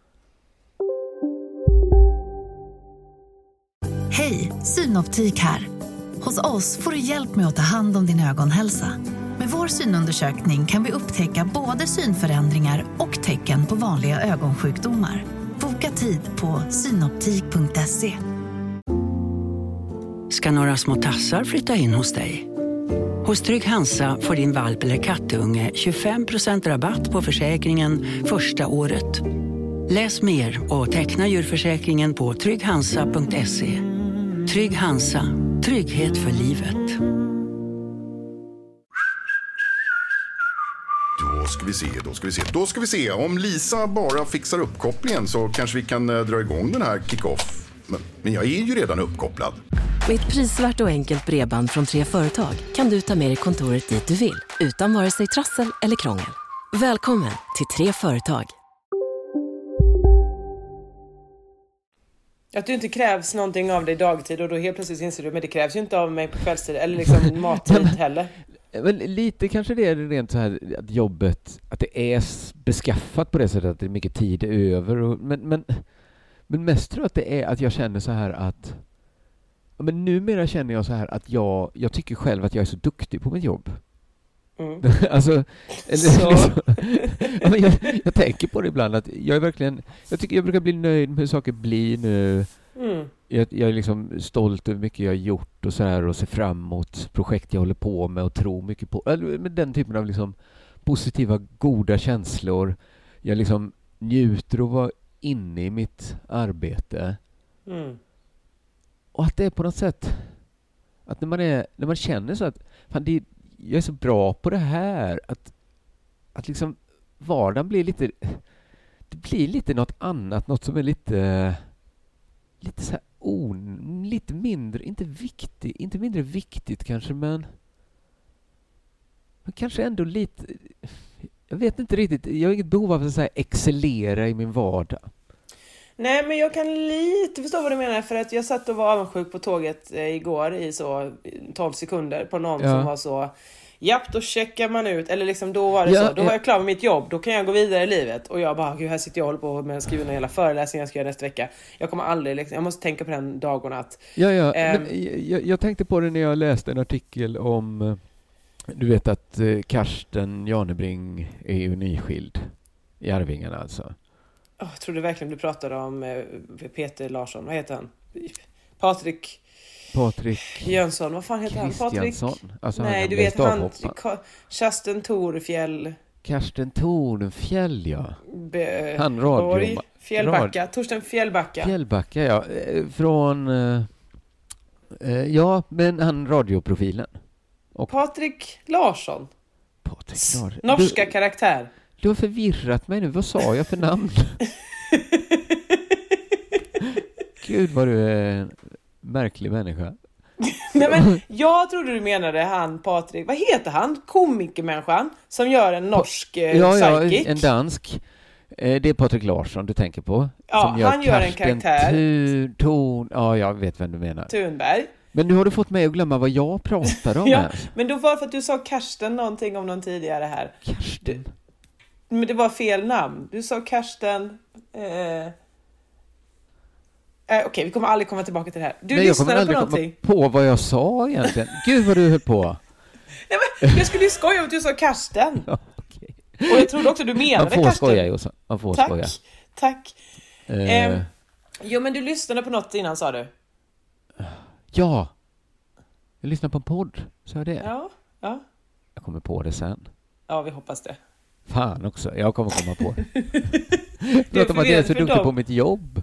Hej, Synoptik här. Hos oss får du hjälp med att ta hand om din ögonhälsa. Med vår synundersökning kan vi upptäcka både synförändringar och tecken på vanliga ögonsjukdomar. Boka tid på synoptik punkt se. Ska några små tassar flytta in hos dig? Hos Trygg Hansa får din valp eller kattunge tjugofem procent rabatt på försäkringen första året. Läs mer och teckna djurförsäkringen på trygg hansa punkt se. Trygg Hansa, trygghet för livet. Då ska vi se, då ska vi se, då ska vi se. Om Lisa bara fixar uppkopplingen så kanske vi kan uh, dra igång den här kick-off. Men, men jag är ju redan uppkopplad. Med ett prisvärt och enkelt bredband från Tre Företag kan du ta med dig kontoret dit du vill, utan vare sig trassel eller krångel. Välkommen till Tre Företag. Att du inte krävs någonting av dig dagtid och då helt plötsligt inser du, men det krävs ju inte av mig på kvällstid eller liksom mattid heller. Men lite kanske det är rent så här att jobbet, att det är beskaffat på det sättet att det är mycket tid över. Och, men, men, men mest tror jag att det är att jag känner så här att, men numera känner jag så här att jag, jag tycker själv att jag är så duktig på mitt jobb. Mm. alltså, eller, liksom, ja, men jag, jag tänker på det ibland att jag är verkligen, jag tycker jag brukar bli nöjd med hur saker blir nu. Mm. Jag, jag är liksom stolt över mycket jag har gjort och så här och ser fram emot projekt jag håller på med och tror mycket på. Eller med den typen av liksom positiva, goda känslor. Jag liksom njuter och vara inne i mitt arbete. Mm. Och att det är på något sätt att när man är, när man känner så att fan, det, jag är så bra på det här att, att liksom vardagen blir lite, det blir lite något annat, något som är lite lite så här on, lite mindre, inte viktigt, inte mindre viktigt kanske, men men kanske ändå lite, jag vet inte riktigt, jag har inget behov av att så här excellera i min vardag. Nej, men jag kan lite förstå vad du menar, för att jag satt och var avundsjuk på tåget eh, igår i så tolv sekunder på någon ja. som var så, japp, då checkar man ut, eller liksom då var det ja, så, då ja. var jag klar med mitt jobb, då kan jag gå vidare i livet, och jag bara, gud, här sitter jag och håller på med att skriva en hela föreläsning jag ska göra nästa vecka. Jag kommer aldrig, liksom, jag måste tänka på den dagen att ja, ja. Ähm, men jag, jag tänkte på det när jag läste en artikel om, du vet att Karsten Janebring är ju nyskild i Arvingarna alltså. Oh, jag trodde verkligen du pratade om eh, Peter Larsson. Vad heter han? Patrik... Patrik... Jönsson. Vad fan heter han? Patrik... Alltså, nej, du vet han... Karsten Torfjäll. Karsten Torfjäll, ja. Be, han radio... Fjällbacka. Radio, Torsten Fjällbacka. Fjällbacka, ja. Från... Eh, ja, men han radioprofilen. Och Patrik Larsson. Patrik Larsson. Norska du... karaktär. Du har förvirrat mig nu. Vad sa jag för namn? Gud, vad du är en märklig människa. Nej, men jag trodde du menade han, Patrik. Vad heter han? Komikermänniskan som gör en norsk eh, ja, psychic. Ja, en dansk. Eh, det är Patrik Larsson du tänker på. Ja, som gör han gör en karaktär. Tu, ton, ja, jag vet vem du menar. Thunberg. Men nu har du fått mig att glömma vad jag pratade om. Ja, här. Men då var det för att du sa Karsten någonting om någon tidigare här. Karsten? Du, men det var fel namn. Du sa Karsten... Eh, eh, Okej, okay, vi kommer aldrig komma tillbaka till det här. Du Nej, lyssnade jag kommer på aldrig någonting. komma på vad jag sa egentligen. Gud vad du höll på. Nej, men jag skulle ju skoja om att du sa Karsten. Ja, okay. Och jag trodde också du menade Karsten. Man får skoja, Jossan. Man får tack, skoja. Tack. Eh. Eh, jo, men du lyssnade på något innan, sa du? Ja. Jag lyssnade på en podd, sa jag det? Ja, ja. Jag kommer på det sen. Ja, vi hoppas det. Fan också, jag kommer komma på det. Prata om att jag är så duktig dem. på mitt jobb.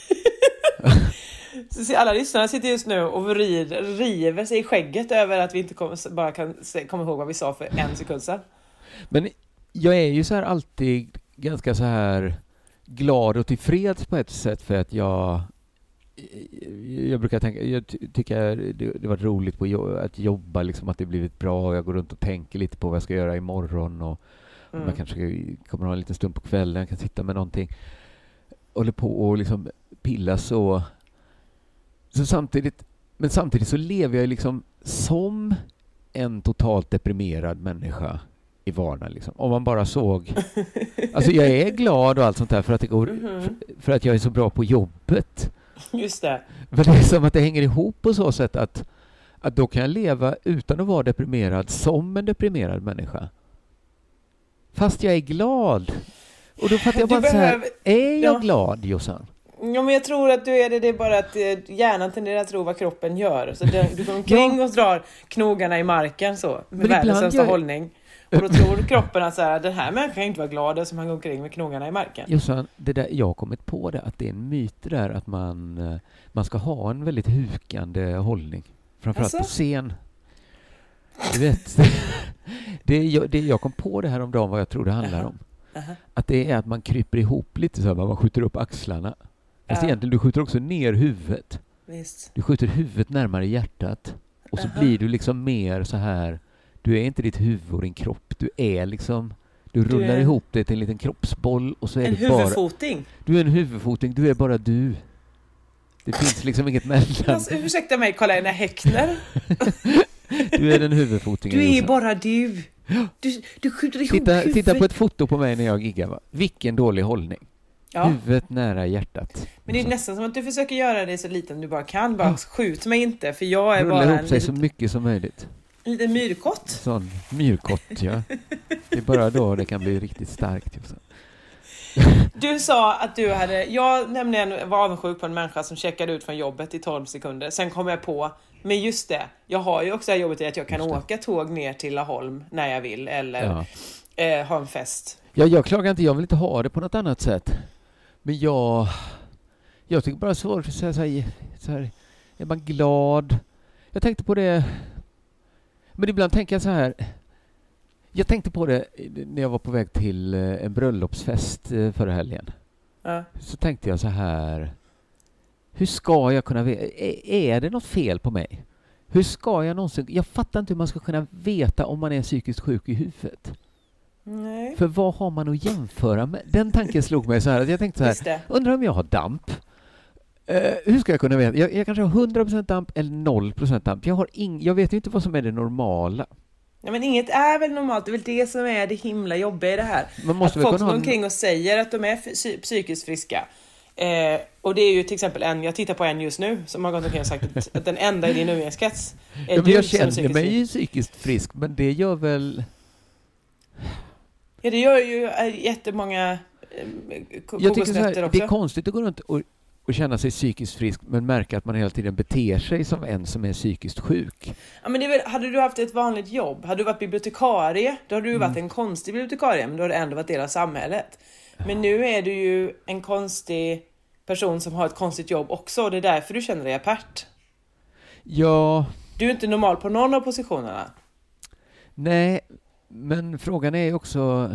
Så alla lyssnare sitter just nu och river, river sig i skägget över att vi inte kommer, bara kan komma ihåg vad vi sa för en sekund sedan. Men jag är ju så här alltid ganska så här glad och tillfreds på ett sätt, för att jag jag brukar tänka, jag ty- tycker det, det var roligt på jo- att jobba, liksom, att det blivit bra. Jag går runt och tänker lite på vad jag ska göra imorgon, och mm. man kanske kommer ha en liten stund på kvällen, jag kan sitta med någonting, håller på och liksom pilla så. Så samtidigt, men samtidigt så lever jag liksom som en totalt deprimerad människa i vardagen, liksom. Om man bara såg, alltså jag är glad och allt sånt där för att det går, mm-hmm. för, för att jag är så bra på jobbet. Just det. Men det är som att det hänger ihop på så sätt att, att då kan jag leva utan att vara deprimerad som en deprimerad människa. Fast jag är glad. Och då fattar jag bara behöver... så här, är jag ja. glad, Jossan? Ja, men jag tror att du är det, det är bara att hjärnan tenderar att tro vad kroppen gör. Så det, du går omkring och drar knogarna i marken så, med världens sämsta jag... hållning. Och då tror kroppen att så här, den här människan kan inte vara glad som han går omkring med knogarna i marken. Jossan, det där, jag har kommit på det, att det är en myt där att man, man ska ha en väldigt hukande hållning. Framförallt alltså? På scen. Du vet, det, jag, det jag kom på det här om dagen vad jag tror det handlar uh-huh. om. Uh-huh. Att det är att man kryper ihop lite så här, man skjuter upp axlarna. Fast uh-huh. egentligen, du skjuter också ner huvudet. Visst. Du skjuter huvudet närmare hjärtat. Och så uh-huh. blir du liksom mer så här, du är inte ditt huvud och din kropp. Du är liksom, du, du rullar är... ihop det till en liten kroppsboll och så är en det bara... huvudfoting. Du är en huvudfoting, du är bara du. Det finns liksom inget mellan. Alltså, ursäkta mig, Karl-Einar Häckner. Du är den huvudfotingen. Du är bara du. Du, du skjuter ihop titta, huvudet. Titta på ett foto på mig när jag giggar. Va? Vilken dålig hållning. Ja. Huvudet nära hjärtat. Men det är nästan som att du försöker göra det så liten du bara kan. Bara skjut mig inte, för jag är rulla bara ihop en sig liten, så mycket som möjligt. En liten myrkott. Sån myrkott, ja. Det är bara då det kan bli riktigt starkt. Typ så. Du sa att du hade... Jag nämligen var avundsjuk på en människa som checkade ut från jobbet i tolv sekunder. Sen kom jag på, men just det, jag har ju också jobbet i att jag kan åka tåg ner till Laholm när jag vill. Eller ja. eh, ha en fest. Ja, jag klagar inte, jag vill inte ha det på något annat sätt. Men jag... Jag tycker bara svårt att säga så här, så här... Är man glad? Jag tänkte på det... Men ibland tänker jag så här... Jag tänkte på det när jag var på väg till en bröllopsfest förra helgen. Ja. Så tänkte jag så här... Hur ska jag kunna veta... Är det något fel på mig? Hur ska jag någonsin... Jag fattar inte hur man ska kunna veta om man är psykiskt sjuk i huvudet. Nej. För vad har man att jämföra med? Den tanken slog mig så här. Att jag tänkte så här... Undrar om jag har damp? Uh, hur ska jag kunna veta? Jag, jag kanske har hundra procent damp eller noll procent damp. Jag, har ing, jag vet ju inte vad som är det normala. Ja, men inget är väl normalt. Det är väl det som är det himla jobbiga i det här. Man måste att folk går ha... omkring och säger att de är f- psykiskt friska. Eh, och det är ju till exempel en, jag tittar på en just nu som har gått omkring och sagt att, att den enda i din umgängeskrets är ja, du jag som känner mig ju psykiskt frisk, men det gör väl... Ja, det gör ju jättemånga eh, jag tycker så här, det är konstigt att gå runt och och känna sig psykiskt frisk men märka att man hela tiden beter sig som en som är psykiskt sjuk. Ja, men det är väl, hade du haft ett vanligt jobb, hade du varit bibliotekarie, då hade du mm. varit en konstig bibliotekarie, men då hade du ändå varit del av samhället. Men nu är du ju en konstig person som har ett konstigt jobb också, och det är därför du känner dig apart. Ja. Du är inte normal på någon av positionerna. Nej, men frågan är ju också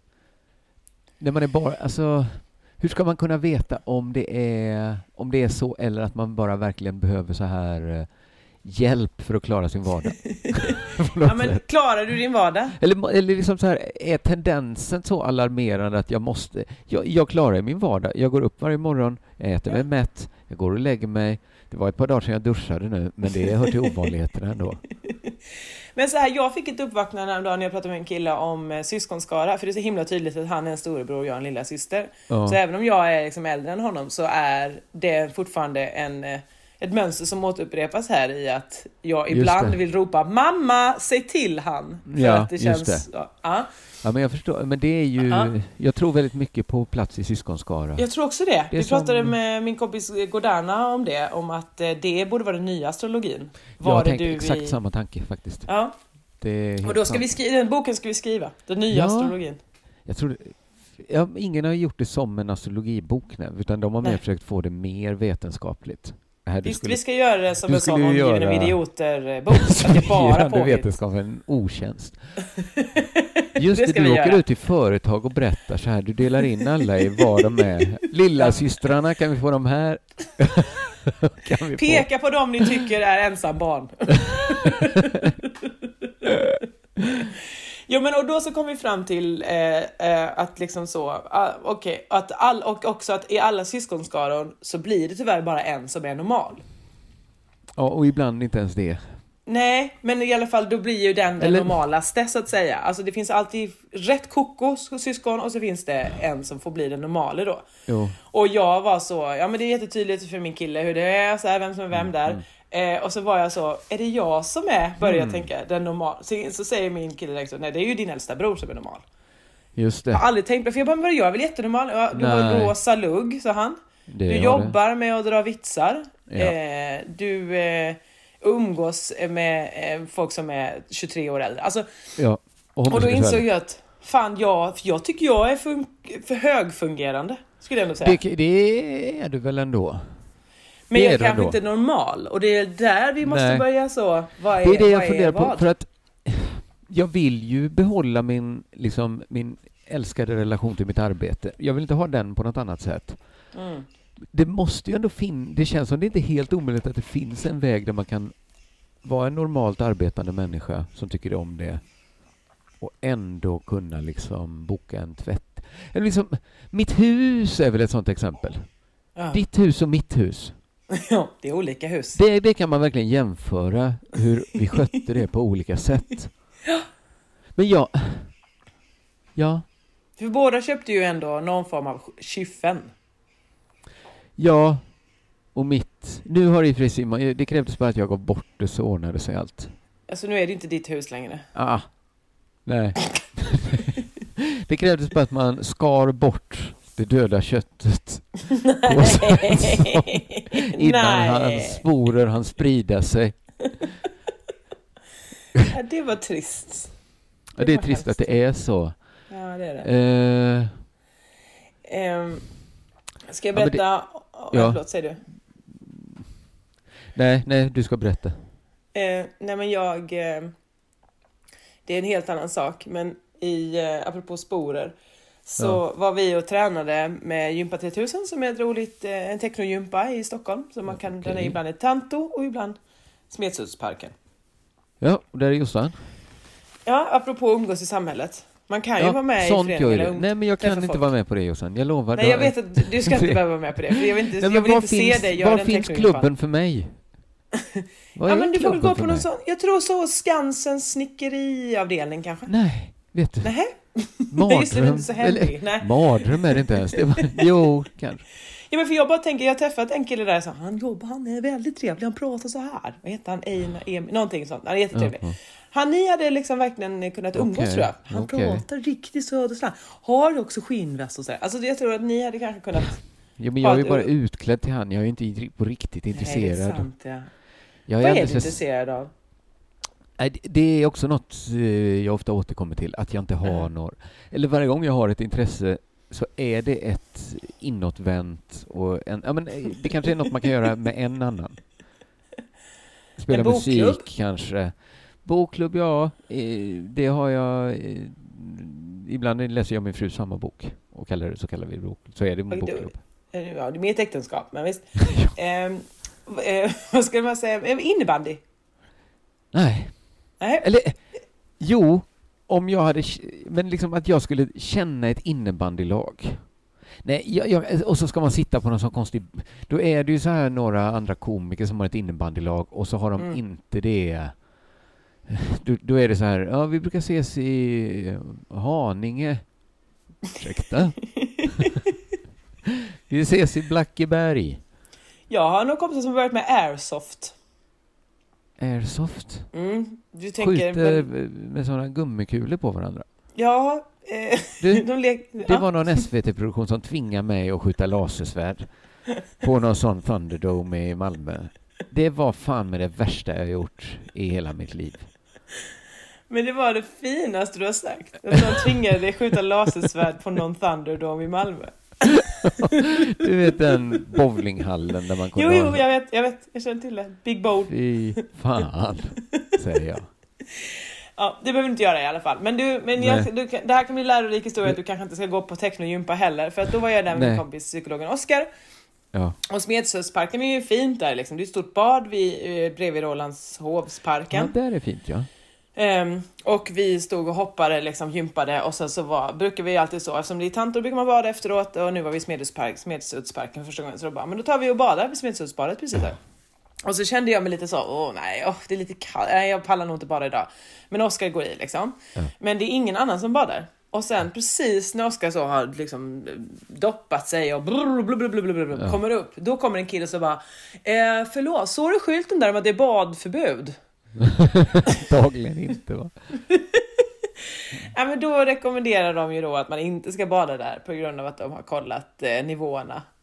när man är bara, alltså hur ska man kunna veta om det är om det är så eller att man bara verkligen behöver så här uh, hjälp för att klara sin vardag? Ja, men klarar du din vardag? Eller, eller liksom så här, är tendensen så alarmerande att jag måste... Jag, jag klarar min vardag. Jag går upp varje morgon, jag äter mig mätt, jag går och lägger mig. Det var ett par dagar sedan jag duschade nu, men det hör till ovanligheterna ändå. Men så här, jag fick ett uppvaknande en dag när jag pratade med en kille om eh, syskonskara. För det är så himla tydligt att han är en storebror och jag är en lilla syster. Ja. Så även om jag är liksom äldre än honom så är det fortfarande en, eh, ett mönster som återupprepas här i att jag ibland vill ropa mamma, säg till han. För ja, att det känns... Just det. Ja, ja. Ja, men jag förstår. Men det är ju... Uh-huh. Jag tror väldigt mycket på plats i syskonskara. Jag tror också det. det Vi som... pratade med min kompis Gordana om det. Om att det borde vara den nya astrologin. Var jag tänkte du exakt i... samma tanke faktiskt. Ja. Och då ska vi skriva... Den boken ska vi skriva. Den nya ja, astrologin. Jag tror... Ja, ingen har gjort det som en astrologibok nu. Utan de har mer försökt få det mer vetenskapligt. Här, Visst, skulle, vi ska göra det som en sån omgivning göra... idioter-bok. Att det bara på vetenskapen en otjänst. Just det, det du åker göra. ut till företag och berättar så här. Du delar in alla i vad de är. Lilla systrarna, kan vi få dem här? Kan vi Peka få? på dem ni tycker är ensam barn. Jo, men och då så kom vi fram till eh, eh, att liksom så, uh, okej, okay, att all, och också att i alla syskonskaror så blir det tyvärr bara en som är normal. Ja, och ibland inte ens det. Nej, men i alla fall då blir ju den den Eller... normalaste så att säga. Alltså det finns alltid rätt kokos hos syskon och så finns det en som får bli den normala då. Jo. Och jag var så, ja men det är jättetydligt för min kille hur det är, så här, vem som är vem mm, där. Mm. Eh, och så var jag så, är det jag som är, börjar mm. tänka, den normal. Så, så säger min kille liksom, nej det är ju din äldsta bror som är normal. Just det. Jag har aldrig tänkt på, för jag bara, men jag är väl jättenormal. Jag, du har rosa lugg, sa han. Det du jobbar det. med att dra vitsar. Ja. Eh, du eh, umgås med eh, folk som är tjugotre år äldre. Alltså, ja. Och, och då insåg jag att fan, jag, jag tycker jag är för, för högfungerande. Skulle jag ändå säga. Det, det är du väl ändå. Men jag är kanske inte normal. Och det är där vi måste Nej. börja så. Vad är, det är det jag vad funderar är på. För att jag vill ju behålla min, liksom, min älskade relation till mitt arbete. Jag vill inte ha den på något annat sätt. Mm. Det måste ju ändå finnas. Det känns som det inte är helt omöjligt att det finns en väg där man kan vara en normalt arbetande människa som tycker om det och ändå kunna liksom boka en tvätt. Eller liksom, mitt hus är väl ett sånt exempel. Ja. Ditt hus och mitt hus. Ja, det är olika hus. Det, det kan man verkligen jämföra hur vi skötte det på olika sätt. Ja. Men ja. Ja. För båda köpte ju ändå någon form av kyffen. Ja. Och mitt. Nu har det precis, det krävdes bara att jag gav bort det så ordnade sig allt. Alltså nu är det inte ditt hus längre. Ah. Nej. Det krävdes bara att man skar bort det döda köttet. Innan hans sporer han sprida sig. Ja, det var trist. Det, ja, det är trist hemskt. Att det är så. Ja, det är det. Uh, um, ska jag berätta? Ja, det, ja. Förlåt, säger du. Nej, nej, du ska berätta. Uh, nej, men jag... Uh, det är en helt annan sak. Men i, uh, apropå sporer, så ja. var vi och tränade med Gympa tre tusen som är ett roligt, uh, en teknogympa i Stockholm. Så man kan, okay. Den är ibland i Tanto och ibland Smedshusparken. Ja, och där är Jossan. Ja, apropå umgås i samhället. Man kan ju ja, vara med i föreningar. Nej, men jag kan inte folk. vara med på det, Jossan. Jag lovar. Nej, jag vet att du ska inte behöva vara med på det. För jag vill inte, Nej, jag vill inte finns, se dig göra var den finns klubben för mig? Ja, men du får gå på någon sån. Jag tror så Skansens snickeriavdelning kanske. Nej, vet du. Nej. Mardröm. Så eller, Nej. Mardröm är det inte ens. Det var, jo, kanske. Ja, men för jag bara tänker, jag har träffat en kille där så han jobbar, han är väldigt trevlig, han pratar så här. Vad heter han? Einar, Emil, någonting sånt. Han är jättetrevlig. Uh-huh. Han ni hade liksom verkligen kunnat umgås, okay. tror jag. Han okay. pratar riktigt södersland. Har också skinnväst och så där. Alltså jag tror att ni hade kanske kunnat... Ja, men jag är ju bara utklädd till han. Jag är ju inte på riktigt intresserad. Nej, det är sant, ja. Jag är Vad är du intresserad av? Det är också något jag ofta återkommer till. Att jag inte har mm. några... Eller varje gång jag har ett intresse så är det ett inåtvänt och en... Ja, men det kanske är något man kan göra med en annan. Spela musik kanske. Bokklubb, ja. Det har jag... Ibland läser jag min fru samma bok och kallar det, så kallar vi bok. Så är det en bokklubb. Ja, det är mer ett äktenskap, men visst. ehm, eh, vad ska man säga? Innebandy? Nej. Nej. Eller, jo, om jag hade... Men liksom att jag skulle känna ett innebandylag. Nej, jag, jag, och så ska man sitta på någon sån konstig... Då är det ju så här några andra komiker som har ett innebandylag och så har de mm. inte det... Då, då är det så här, ja, vi brukar ses i Haninge. Ursäkta. Vi ses i Blackeberg. Jag har nog kompisar som har varit med Airsoft. Airsoft? Mm, du tänker... Skjuter men... med sådana gummikulor på varandra. Ja. Eh, du, de le- det ja. var någon S V T-produktion som tvingade mig att skjuta lasersvärd på någon sån Thunderdome i Malmö. Det var fan med det värsta jag gjort i hela mitt liv. Men det var det finaste du har sagt. Att de tvingade dig skjuta lasersvärd på någon Thunderdome i Malmö. Du vet den bowlinghallen där man kunde... Jo, jo, jag vet, jag vet. Jag känner till det. Big Bowl. Fy fan, säger jag. Ja, det behöver du inte göra i alla fall. Men, du, men jag, du, det här kan bli lärorik historia att du kanske inte ska gå på teknogympa heller. För att då var jag där med min kompis psykologen Oskar. Ja. Och Smedshusparken är ju fint där liksom. Det är ett stort bad vid, bredvid Rålambshovsparken. Ja, där är fint, ja. Um, och vi stod och hoppade, liksom gympade. Och sen så var, brukar vi alltid så. Eftersom det är tantor brukar man bada efteråt. Och nu var vi i Smedshuspark, Smedshusparken första gången. Så då bara, men då tar vi och badar vid Smedshusbadet precis där. Och så kände jag mig lite så, åh nej, åh, det är lite kallt. Nej, jag pallar nog inte bada idag. Men Oskar går i liksom. Ja. Men det är ingen annan som badar. Och sen precis när Oskar så har liksom doppat sig och brr, brr, brr, brr, brr, ja. kommer upp. Då kommer en kille som bara, eh, förlåt, såg du skylten där om att det är badförbud? Dagligen inte, va? Ja, men då rekommenderar de ju då att man inte ska bada där på grund av att de har kollat eh, nivåerna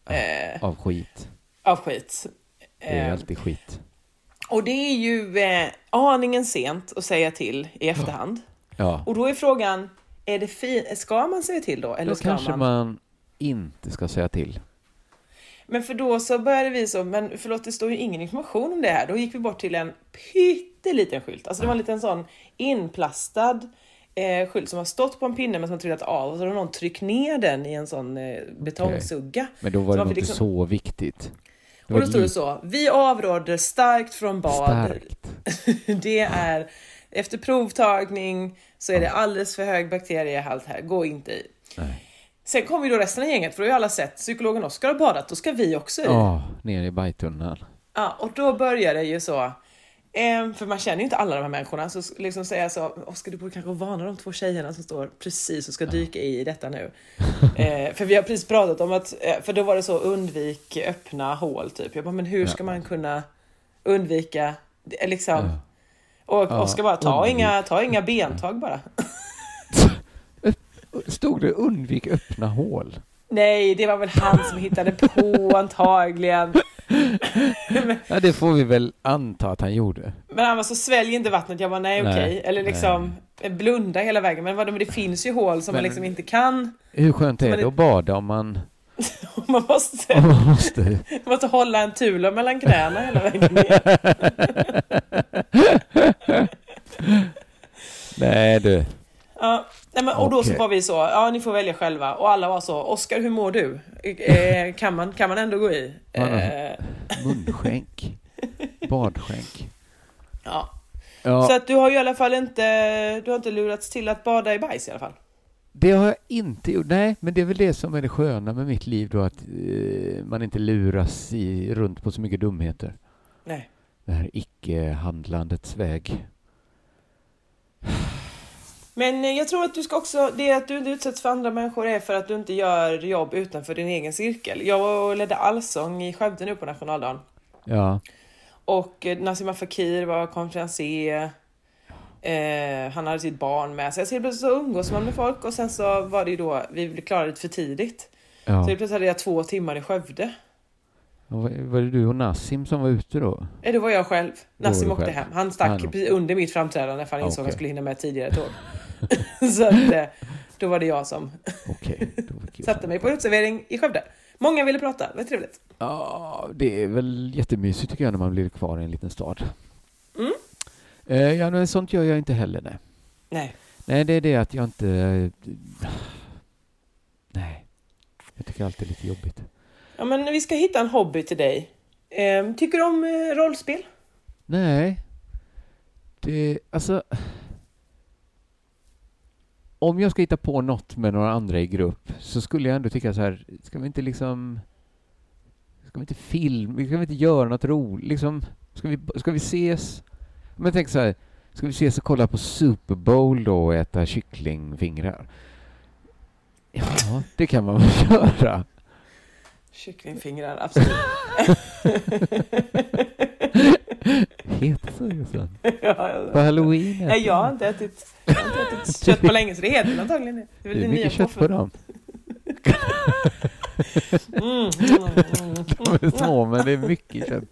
Eh, av skit. Av skit. Det är eh, alltid skit. Och det är ju eh, aningen sent att säga till i efterhand. Ja. Och då är frågan, är det fi- ska man säga till då? Eller då ska kanske man... man inte ska säga till. Men för då så började vi så, men förlåt, det står ju ingen information om det här. Då gick vi bort till en pytteliten skylt. Alltså det var en liten sån inplastad eh, skylt som har stått på en pinne men som har trillat av. Och så har någon tryckt ner den i en sån eh, betongsugga. Okay. Men då var det nog liksom... inte så viktigt. Det och då stod det så, vi avråder starkt från bad. Starkt. Det är, efter provtagning så är det alldeles för hög bakteriehalt här. Gå inte i. Nej. Sen kommer ju då resten av gänget, för då har ju alla sett psykologen Oskar har badat, då ska vi också i. Ja, ner i bajtunneln. Ja, och då börjar det ju så. Eh, för man känner ju inte alla de här människorna. Så liksom säga så, Oskar, du borde kanske varna de två tjejerna som står precis och ska dyka i detta nu. Eh, för vi har precis pratat om att, eh, för då var det så, undvik öppna hål typ. Jag bara, men hur ska man kunna undvika, liksom. Ja. Och ja, Oskar bara, ta inga, ta inga bentag bara. Stod det undvik öppna hål? Nej, det var väl han som hittade på antagligen. Ja, det får vi väl anta att han gjorde. Men han var så, svälj inte vattnet. Jag var nej, okej. Okay. Eller liksom nej. Blunda hela vägen. Men, vad, men det finns ju hål som men, man liksom inte kan. Hur skönt är det man, att bada om man... man, måste, om man måste... man måste hålla en tula mellan knäna hela vägen ner. Nej, du... Ja, nej men, och då okay. så var vi så, ja ni får välja själva. Och alla var så, Oskar, hur mår du? Eh, kan, man, kan man ändå gå i? Eh. Munskänk. Badskänk. Ja. ja. Så att du har ju i alla fall inte, du har inte lurats till att bada i bajs i alla fall. Det har jag inte gjort. Nej, men det är väl det som är det sköna med mitt liv då, att eh, man inte luras i, runt på så mycket dumheter. Nej. Det här icke-handlandets väg. Men jag tror att du ska också, det att du inte utsätts för andra människor är för att du inte gör jobb utanför din egen cirkel. Jag ledde allsång i Skövde nu på nationaldagen. Ja. Och Nasima Fakir var konferencier. Eh, han hade sitt barn med sig. Så plötsligt så umgås man med folk. Och sen så var det ju då, vi klarade det för tidigt. Ja. Så plötsligt hade jag två timmar i Skövde. Och var det du och Nassim som var ute då? Nej, det var jag själv. Nassim åkte själv. hem. Han stack han... under mitt framträdande för han insåg okay. att han skulle hinna med tidigare tåg. Så att, då var det jag som okay. satte mig på en utservering i Skövde. Många ville prata, det var trevligt. Ja, det är väl jättemysigt tycker jag när man blir kvar i en liten stad. Mm. Eh, ja, men sånt gör jag inte heller, nej. Nej. Nej, det är det att jag inte... Nej. Jag tycker alltid det är lite jobbigt. Ja, men vi ska hitta en hobby till dig. Eh, tycker du om eh, rollspel? Nej. Det, alltså... Om jag ska hitta på något med några andra i grupp så skulle jag ändå tycka så här, ska vi inte liksom... Ska vi inte film, ska vi inte göra något roligt? Liksom, ska vi, ska vi ses? Men jag tänker så här, ska vi ses och kolla på Super Bowl då och äta kycklingfingrar? Ja, det kan man väl göra. Kycklingfingrar, absolut. Heter så just det. Ja, ja. På Halloween? Nej, jag har inte ätit, jag har inte ätit kött på länge, så det heter antagligen det. Det är, det är mycket kött på dem. Mm, mm, mm, de är små, men det är mycket kött.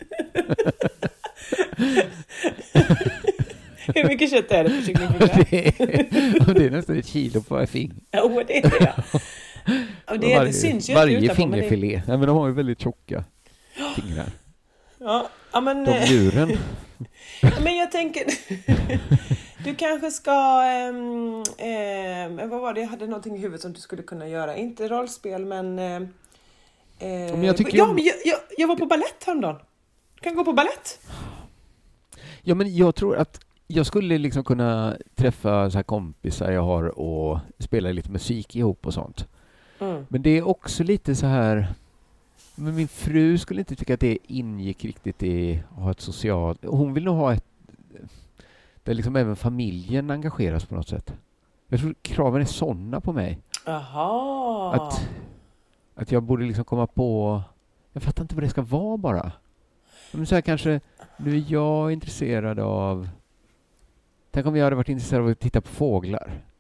Hur mycket kött är det på kycklingfingrar? det, det är nästan ett kilo på varje finger. Ja, oh, det är det. Ja, det, varje, det syns ju varje inte fingerfilé. Det... Nej, men de har ju väldigt tjocka fingrar. Ja, ja men... De djuren. Men jag tänker... Du kanske ska... Ähm, ähm, vad var det? Jag hade någonting i huvudet som du skulle kunna göra. Inte rollspel, men... Äh, men jag, tycker ja, om... men jag, jag, jag var på ballett häromdagen. Du kan gå på ballett. Ja, men jag tror att jag skulle liksom kunna träffa så här kompisar jag har och spela lite musik ihop och sånt. Mm. Men det är också lite så här... Men min fru skulle inte tycka att det ingick riktigt i att ha ett socialt... Hon vill nog ha ett... Där liksom även familjen engageras på något sätt. Jag tror kraven är sådana på mig. Aha. Att, att jag borde liksom komma på... Jag fattar inte vad det ska vara bara. Men så här kanske... Nu är jag intresserad av... Tänk om jag hade varit intresserad av att titta på fåglar.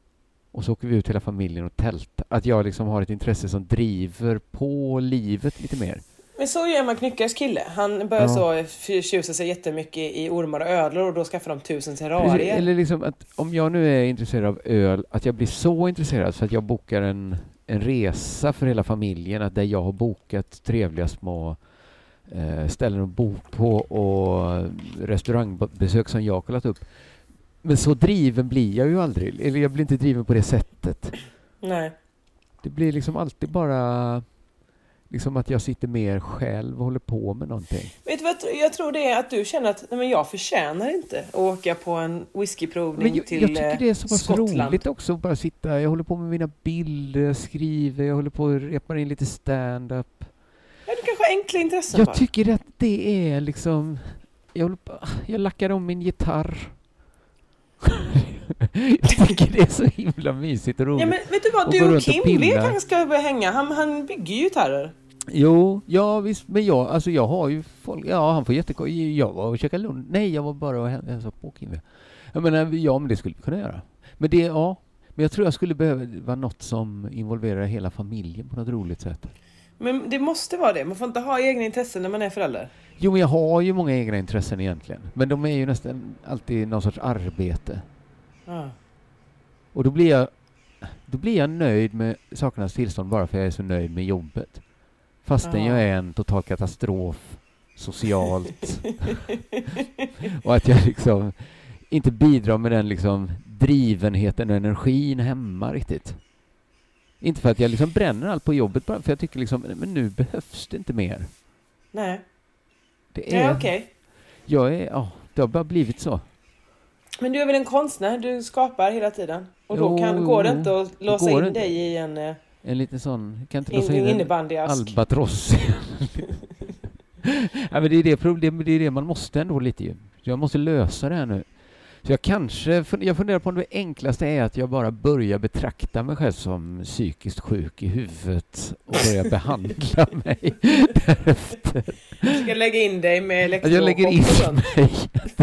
Och så åker vi ut hela familjen och tältar. Att jag liksom har ett intresse som driver på livet lite mer. Men så gör man Knyckars kille. Han börjar ja. så förtjusa sig jättemycket i ormar och ödlor och då skaffar de tusen terrarier. Eller liksom att om jag nu är intresserad av öl, att jag blir så intresserad så att jag bokar en, en resa för hela familjen, att där jag har bokat trevliga små eh, ställen att bo på och restaurangbesök som jag har kollat upp. Men så driven blir jag ju aldrig. Eller jag blir inte driven på det sättet. Nej. Det blir liksom alltid bara liksom att jag sitter mer själv och håller på med någonting. Vet du vad jag tror det är? Att du känner att nej, men jag förtjänar inte att åka på en whiskyprovning men jag, till jag tycker det är så pass Skottland. roligt också att bara sitta. Jag håller på med mina bilder, jag skriver, jag håller på att repa in lite stand-up. Ja, du kanske har enkla intressen. Jag bara. tycker att det är liksom... Jag, håller på, jag lackar om min gitarr. Jag tycker det är så himla mysigt och roligt. Ja, men vet du vad? Du och, och Kim vi kanske ska börja hänga. Han, han bygger ju gitarrer. Jo, ja visst. Men jag, alltså jag har ju folk... Ja, han får jättekort. Jag var och käkade lunch. Nej, jag var bara och hälsade på Kim. Jag menar, ja, men det skulle vi kunna göra. Men det, ja... Men jag tror jag skulle behöva vara något som involverar hela familjen på något roligt sätt. Men det måste vara det. Man får inte ha egna intressen när man är förälder. Jo, men jag har ju många egna intressen egentligen. Men de är ju nästan alltid någon sorts arbete. Ah. Och då blir jag då blir jag nöjd med sakernas tillstånd bara för jag är så nöjd med jobbet. Fastän ah. jag är en total katastrof socialt. Och att jag liksom inte bidrar med den liksom drivenheten och energin hemma riktigt. Inte för att jag liksom bränner allt på jobbet, bara för jag tycker liksom, men nu behövs det inte mer. Nej. Det är, ja, okej. Okay. Jag är, ja, det har bara blivit så. Men du är väl en konstnär, du skapar hela tiden. Och jo, då kan, går det inte att låsa in inte. dig i en... En liten sån, kan inte in, låsa in en albatross. Ja, men det är det problem, det är det man måste ändå lite ju. Jag måste lösa det här nu. Så jag kanske, jag funderar på om det enklaste är att jag bara börjar betrakta mig själv som psykiskt sjuk i huvudet och börjar behandla mig därefter. Du ska lägga in dig med elektro. Jag lägger in mig.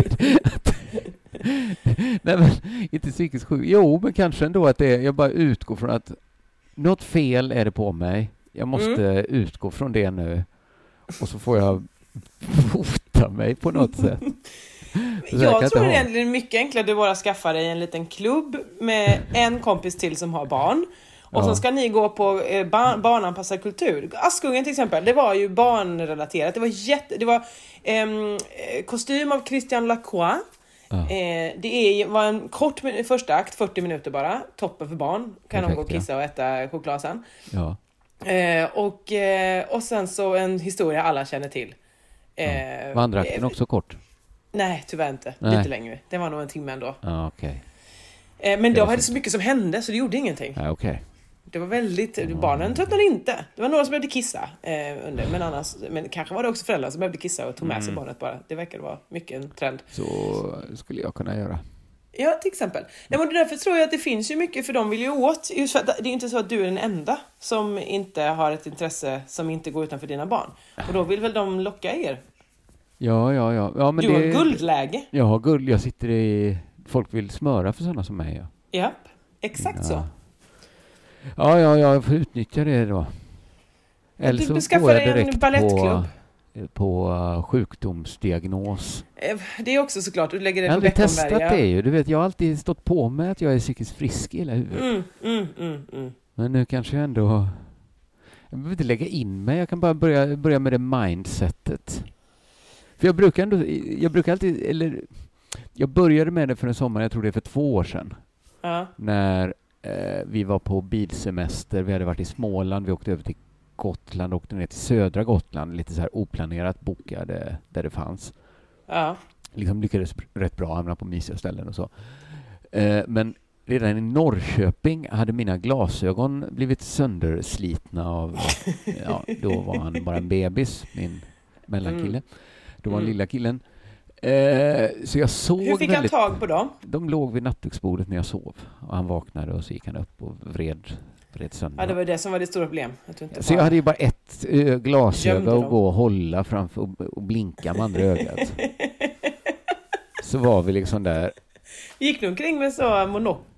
Nej, men inte psykiskt sjuk. Jo, men kanske ändå att det är, jag bara utgår från att något fel är det på mig. Jag måste mm. utgå från det nu. Och så får jag fota mig på något sätt. Jag, jag tror det är egentligen mycket enklare. Du bara skaffar dig en liten klubb med en kompis till som har barn. Och ja. så ska ni gå på eh, bar- barnanpassad kultur. Askungen till exempel, det var ju barnrelaterat. Det var jätte, det var eh, kostym av Christian Lacroix. Ja. Eh, det är, var en kort första akt, fyrtio minuter bara. Toppen för barn. Kan de gå och kissa och äta choklad sen. Ja. Eh, och, eh, och sen så en historia alla känner till. Eh, ja. Var andra akten också kort? Nej, tyvärr inte. Nej. Lite längre. Det var nog en timme ändå. Ja, okej. Okay. Eh, men det då var det så mycket som hände så det gjorde ingenting. Ja, okej. Okay. Det var väldigt... Mm. Barnen tröttnade inte. Det var några som behövde kissa. Eh, under, men annars... Men kanske var det också föräldrar som behövde kissa och tog med mm. sig barnet bara. Det verkar vara mycket en trend. Så skulle jag kunna göra. Ja, till exempel. Nej, men därför tror jag att det finns ju mycket för de vill ju åt. Just för att det är inte så att du är den enda som inte har ett intresse som inte går utanför dina barn. Och då vill väl de locka er? Ja, ja, ja. ja men du har det... guldläge. Jag har guld. Jag sitter i... Folk vill smöra för sådana som mig. Ja, ja exakt ja. så. Ja, ja, jag får utnyttja det då. Eller så du skaffar dig en ballettklubb. På, på uh, sjukdomsdiagnos. Det är också såklart. Du lägger det jag på Beckomberga. Jag har aldrig testat det ju. Du vet, jag har alltid stått på med att jag är psykiskt frisk i hela huvudet. Mm, mm, mm, mm. Men nu kanske jag ändå... Jag behöver inte lägga in mig. Jag kan bara börja, börja med det mindsetet. För jag brukar ändå... Jag brukar alltid... Eller... Jag började med det för en sommar, jag tror det är för två år sedan. Uh. När eh, vi var på bilsemester. Vi hade varit i Småland. Vi åkte över till Gotland. Åkte ner till södra Gotland. Lite så här oplanerat bokade där det fanns. Uh. Liksom lyckades rätt bra hamna på mysiga ställen och så. Eh, men redan i Norrköping hade mina glasögon blivit sönderslitna av... ja, då var han bara en bebis, min mellankille. Mm. Då var mm. lilla killen. Eh, så jag såg Hur fick väldigt, han tag på dem? De låg vid nattduksbordet när jag sov. Och han vaknade och så gick han upp och vred, vred sönder. Ja, det var det som var det stora problem. Att inte så bara... jag hade ju bara ett ö, glasöga och gå och hålla framför och, och blinka med andra ögat. Så var vi liksom där. Gick du omkring med så monokel?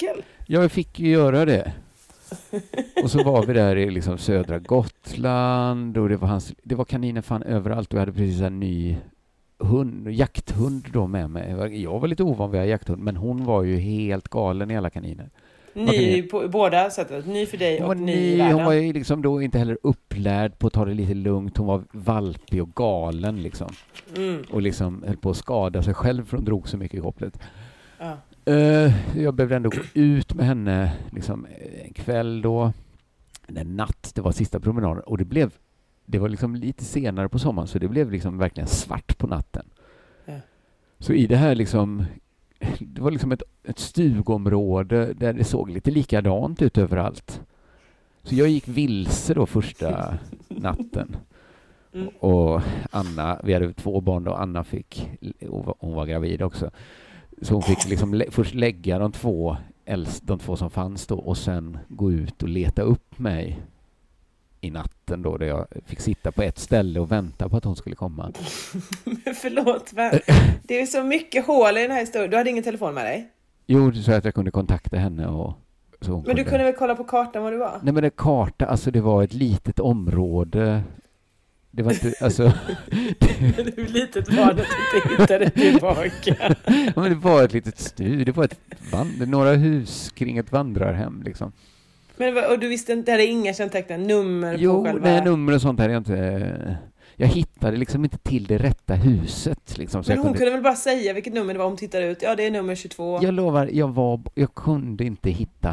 Jag fick ju göra det. Och så var vi där i liksom södra Gotland och det var, hans, det var kaniner fan överallt och jag hade precis en ny hund, jakthund då med mig. Jag var lite ovan vid jakthund, men hon var ju helt galen i alla kaniner. Ny på båda sättet, ny för dig och ny i världen. Hon var ju liksom då inte heller upplärd på att ta det lite lugnt. Hon var valpig och galen liksom. Mm. Och liksom höll på att skada sig själv för hon drog så mycket i kopplet. Ja. Uh, jag behövde ändå gå ut med henne liksom en kväll då, en natt, det var sista promenaden och det blev, det var liksom lite senare på sommaren så det blev liksom verkligen svart på natten. Ja. Så i det här liksom, det var liksom ett, ett stugområde där det såg lite likadant ut överallt. Så jag gick vilse då första natten. Mm. Och Anna, vi hade två barn då, Anna fick, hon var gravid också. Så hon fick liksom lä- först lägga de två, äldst, de två som fanns då och sen gå ut och leta upp mig i natten då där jag fick sitta på ett ställe och vänta på att hon skulle komma. Men förlåt, men det är så mycket hål i den här historien. Du hade ingen telefon med dig? Jo, så att jag kunde kontakta henne och så hon Men kunde... du kunde väl kolla på kartan var du var? Nej men det karta, alltså det var ett litet område. Det var inte, alltså... Hur litet var det att du inte hittade tillbaka? Men det var ett litet styr, det var ett vand- några hus kring ett vandrarhem liksom. Men och du visste inte, det hade inga kännetecken, nummer jo, på själva... Jo, nej, nummer och sånt hade jag inte... Jag hittade liksom inte till det rätta huset. Liksom, så men jag hon kunde... kunde väl bara säga vilket nummer det var om tittar ut. Ja, det är nummer tjugotvå. Jag lovar, jag, var, jag kunde inte hitta.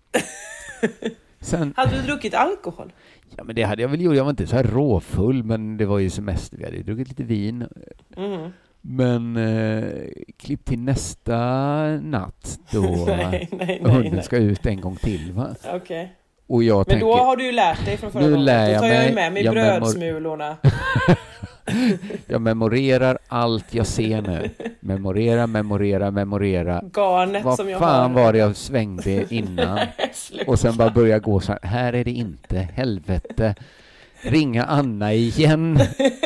Sen... Hade du druckit alkohol? Ja, men det hade jag väl gjort. Jag var inte så här råfull, men det var ju semester. Vi hade druckit lite vin. Mm. Men eh, klipp till nästa natt då nej, nej, nej, hunden nej. ska ut en gång till, va? Okej. Okay. Och jag men tänker, då har du ju lärt dig från förra gången. Då tar jag, jag ju med mig jag brödsmulorna. Memor- jag memorerar allt jag ser nu. Memorera, memorera, memorera. Garnet Vad som jag fan har. var det jag svängde innan? Och sen bara börja gå så här. Här är det inte, helvete. Ringa Anna igen.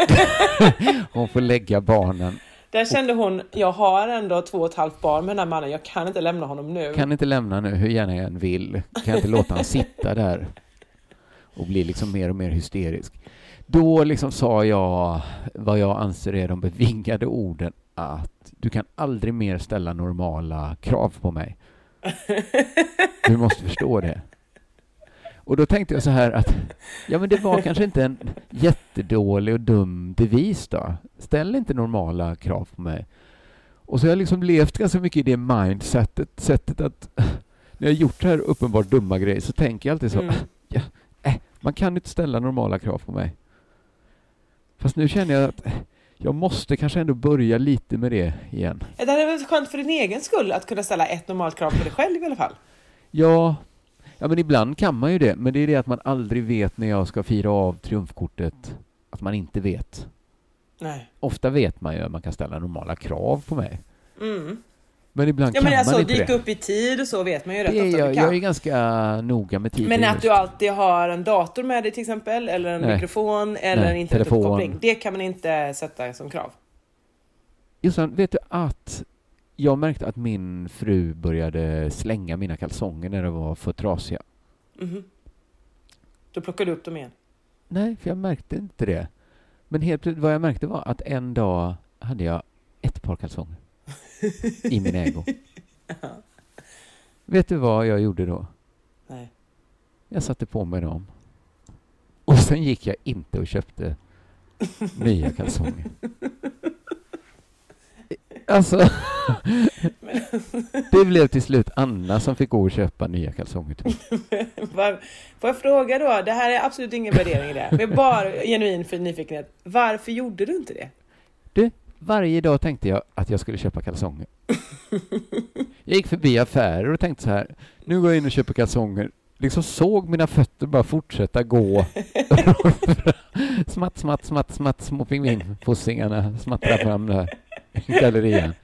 Hon får lägga barnen. Där kände hon, jag har ändå två och ett halvt barn med den här mannen. Jag kan inte lämna honom nu. Kan inte lämna nu, hur gärna jag än vill. Kan inte låta han sitta där. Och bli liksom mer och mer hysterisk. Då liksom sa jag vad jag anser är de bevingade orden. Att du kan aldrig mer ställa normala krav på mig. Du måste förstå det. Och då tänkte jag så här att ja, men det var kanske inte en jättedålig och dum devis då. Ställ inte normala krav på mig. Och så har jag liksom levt ganska mycket i det mindsetet, sättet att när jag gjort det här uppenbart dumma grejer så tänker jag alltid så mm. ja, äh, man kan inte ställa normala krav på mig. Fast nu känner jag att jag måste kanske ändå börja lite med det igen. Det är väl skönt för din egen skull att kunna ställa ett normalt krav på dig själv i alla fall. Ja, ja, men ibland kan man ju det. Men det är det att man aldrig vet när jag ska fira av triumfkortet. Att man inte vet. Nej. Ofta vet man ju att man kan ställa normala krav på mig. Mm. Men ibland ja, kan men alltså, man inte dyka det. upp i tid och så vet man ju rätt det ofta jag, du kan. jag är ganska noga med tid. Men att du alltid har en dator med dig till exempel. Eller en Nej. mikrofon. Eller Nej, en internetuppkoppling. Det kan man inte sätta som krav. Just så, vet du att jag märkte att min fru började slänga mina kalsonger när de var för trasiga. Mm-hmm. Då plockade du upp dem igen? Nej, för jag märkte inte det. Men helt plötsligt vad jag märkte var att en dag hade jag ett par kalsonger i min ägo. Ja. Vet du vad jag gjorde då? Nej. Jag satte på mig dem. Och sen gick jag inte och köpte nya kalsonger. Alltså, det blev till slut Anna som fick gå och köpa nya kalsonger till mig. Får jag fråga då, det här är absolut ingen värdering i det. Det är bara genuin för nyfikenhet. Varför gjorde du inte det? Du, varje dag tänkte jag att jag skulle köpa kalsonger. Jag gick förbi affärer och tänkte så här, nu går jag in och köper kalsonger. Liksom såg mina fötter bara fortsätta gå. Smatt, smatt, smatt, smatt, små pingvinfossingarna smattrar fram där i gallerian.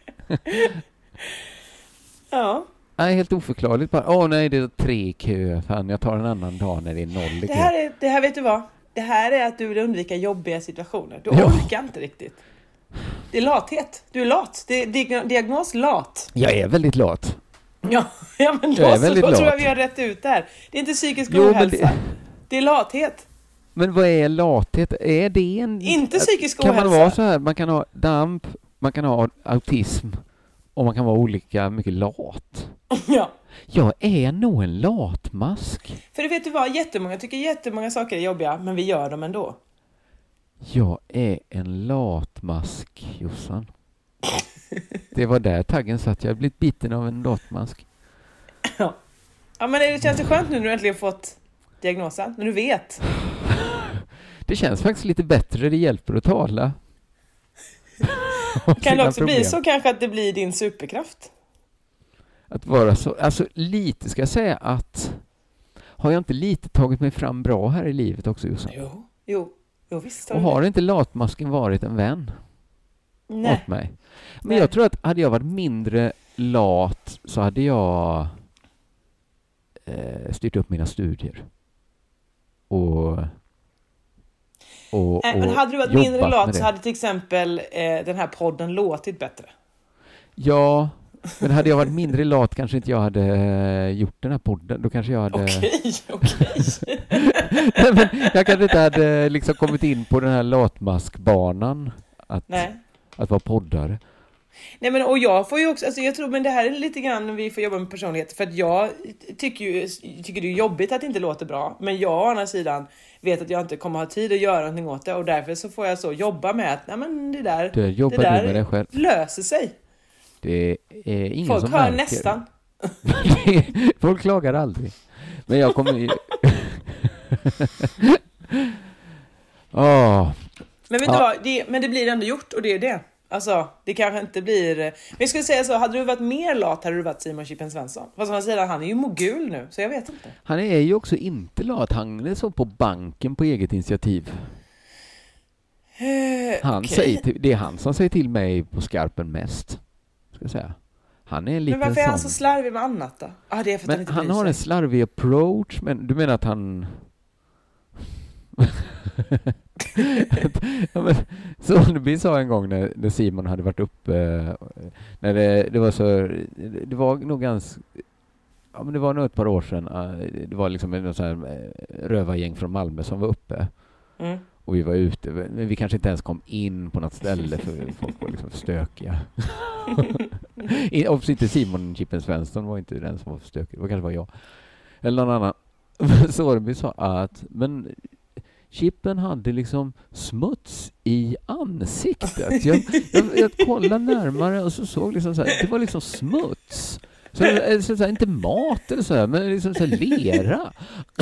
Ja. Nej, helt oförklarligt. Åh oh, nej, det är tre kö. Fan, jag tar en annan dag när det är noll i det här, är, det här vet du vad? Det här är att du vill undvika jobbiga situationer. Du ja. orkar inte riktigt. Det är lathet. Du är lat. Det är diagnos lat. Jag är väldigt lat. Ja, ja men då jag är så, väldigt då lat. tror jag vi har rätt ut där. Det är inte psykisk Jo, ohälsa. det... det är lathet. Men vad är lathet? Är det en... Inte psykisk kan ohälsa. Kan man vara så här? Man kan ha damp, man kan ha autism och man kan vara olika mycket lat. Ja. Jag är nog en latmask. För det vet du vad, jättemånga tycker jättemånga saker är jobbiga, men vi gör dem ändå. Jag är en latmask, Jossan. Det var där taggen satt. Jag har blivit biten av en latmask. Ja. Ja, men det känns det skönt nu när du äntligen fått diagnosen, när du vet. Det känns faktiskt lite bättre, det hjälper att tala. Kan det också problem. bli så kanske att det blir din superkraft? Att vara så, alltså lite ska jag säga att har jag inte lite tagit mig fram bra här i livet också, Jossan? Jo, jo, jo visst. Och har inte latmasken varit en vän? Nej. Åt mig? Men Nej. jag tror att hade jag varit mindre lat så hade jag eh, styrt upp mina studier. Och Och, äh, men hade du varit mindre lat så hade till exempel eh, den här podden låtit bättre. Ja, men hade jag varit mindre lat kanske inte jag hade eh, gjort den här podden. Då kanske jag hade... Okej, okej. Nej, men jag kanske inte hade liksom kommit in på den här latmaskbanan att, Nej. att vara poddare. Nej, men och jag får ju också, alltså jag tror, men det här är lite grann när vi får jobba med personlighet, för att jag tycker ju tycker det är jobbigt att det inte låter bra, men jag å andra sidan vet att jag inte kommer ha tid att göra någonting åt det, och därför så får jag så jobba med att nej, men det där, det, det där med dig själv. löser sig. Det är ingen folk som hör märker. Nästan. Folk klagar aldrig. Men jag kommer ju... oh. Men vet ja. du vad, det, men det blir ändå gjort, och det är det. Alltså, det kanske inte blir... Men jag skulle säga så, hade du varit mer lat hade du varit Simon Chippen Svensson. Fast man säger att han är ju mogul nu, så jag vet inte. Han är ju också inte lat. Han är så på banken på eget initiativ. Uh, han okay. säger till, det är han som säger till mig på skarpen mest. Ska jag säga. Han är en liten. Men varför är sån... han så slarvig med annat då? Ah, det är för men att han han har en slarvig approach. Men du menar att han... ja, men, Soneby sa en gång när, när Simon hade varit uppe, när det, det var så, det var nog ganska, ja men det var nog ett par år sedan, det var liksom en sån här rövargäng från Malmö som var uppe. Mm. Och vi var ute, men vi kanske inte ens kom in på något ställe för folk var liksom för stökiga. Och inte Simon Chippen Svensson var inte den som var för stökig, det kanske var jag. Eller någon annan. Soneby sa att, men Chippen hade liksom smuts i ansiktet. Jag, jag, jag kollade närmare och så såg liksom så här, det var liksom smuts. Så, så, så här, inte mat eller så här, men liksom så här lera.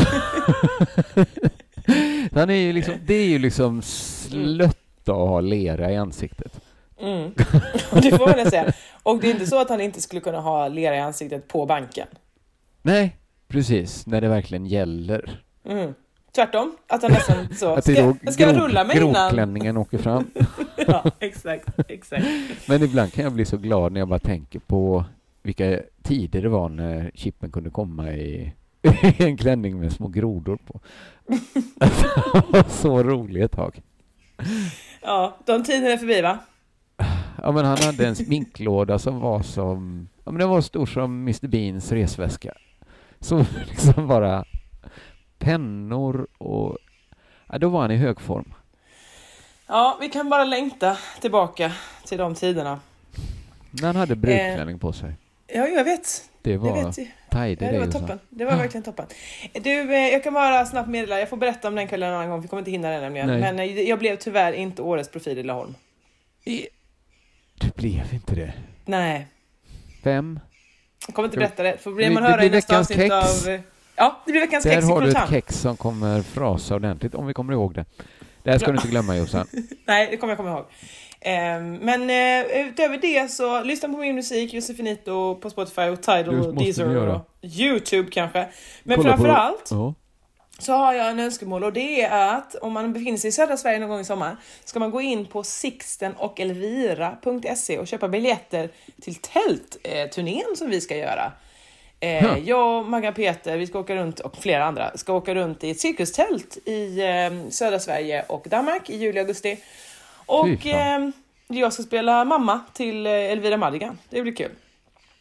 Han är ju liksom, det är ju liksom slött att ha lera i ansiktet. Mm. Det får man säga. Och det är inte så att han inte skulle kunna ha lera i ansiktet på banken. Nej, precis. När det verkligen gäller. Mm. Tvärtom, att han nästan så att ska, då, ska jag rulla mig innan grovklänningen åker fram. Ja, exakt, exakt. Men ibland kan jag bli så glad när jag bara tänker på vilka tider det var när Chippen kunde komma i en klänning med små grodor på. Det var så roligt ett tag. Ja, de tiderna är förbi, va? Ja, men han hade en sminklåda som var som, ja men den var stor som mister Beans resväska. Så liksom bara pennor och ja, då var han i hög form. Ja, vi kan bara längta tillbaka till de tiderna. När han hade brudklänning eh, på sig. Ja, jag vet. Det var vet tajde, ja, det var toppen. Det var verkligen toppen. Du, eh, jag kan bara snabbt meddela. Jag får berätta om den kvällen en annan gång. Vi kommer inte hinna den nämligen. Nej. Men eh, jag blev tyvärr inte årets profil i Laholm. I... Du blev inte det? Nej. Vem? Jag kommer inte berätta det. För blir man höra i nästa avsnitt av... Ja, det blir veckans där kex i har du ett Kultan. kex som kommer frasa ordentligt, om vi kommer ihåg det. Det här ska ja. du inte glömma, Jossan. Nej, det kommer jag komma ihåg. Um, men uh, utöver det så lyssna på min musik, Josefinito på Spotify och Tidal och Deezer och YouTube kanske. Men framförallt oh. så har jag en önskemål, och det är att om man befinner sig i södra Sverige någon gång i sommar ska man gå in på sixten och elvira punkt se och köpa biljetter till tältturnén som vi ska göra. Eh, huh. Jag och Maggan Peter, vi ska åka runt, och flera andra ska åka runt i ett cirkustält i eh, södra Sverige och Danmark i juli augusti. Och eh, jag ska spela mamma till eh, Elvira Madigan. Det blir kul.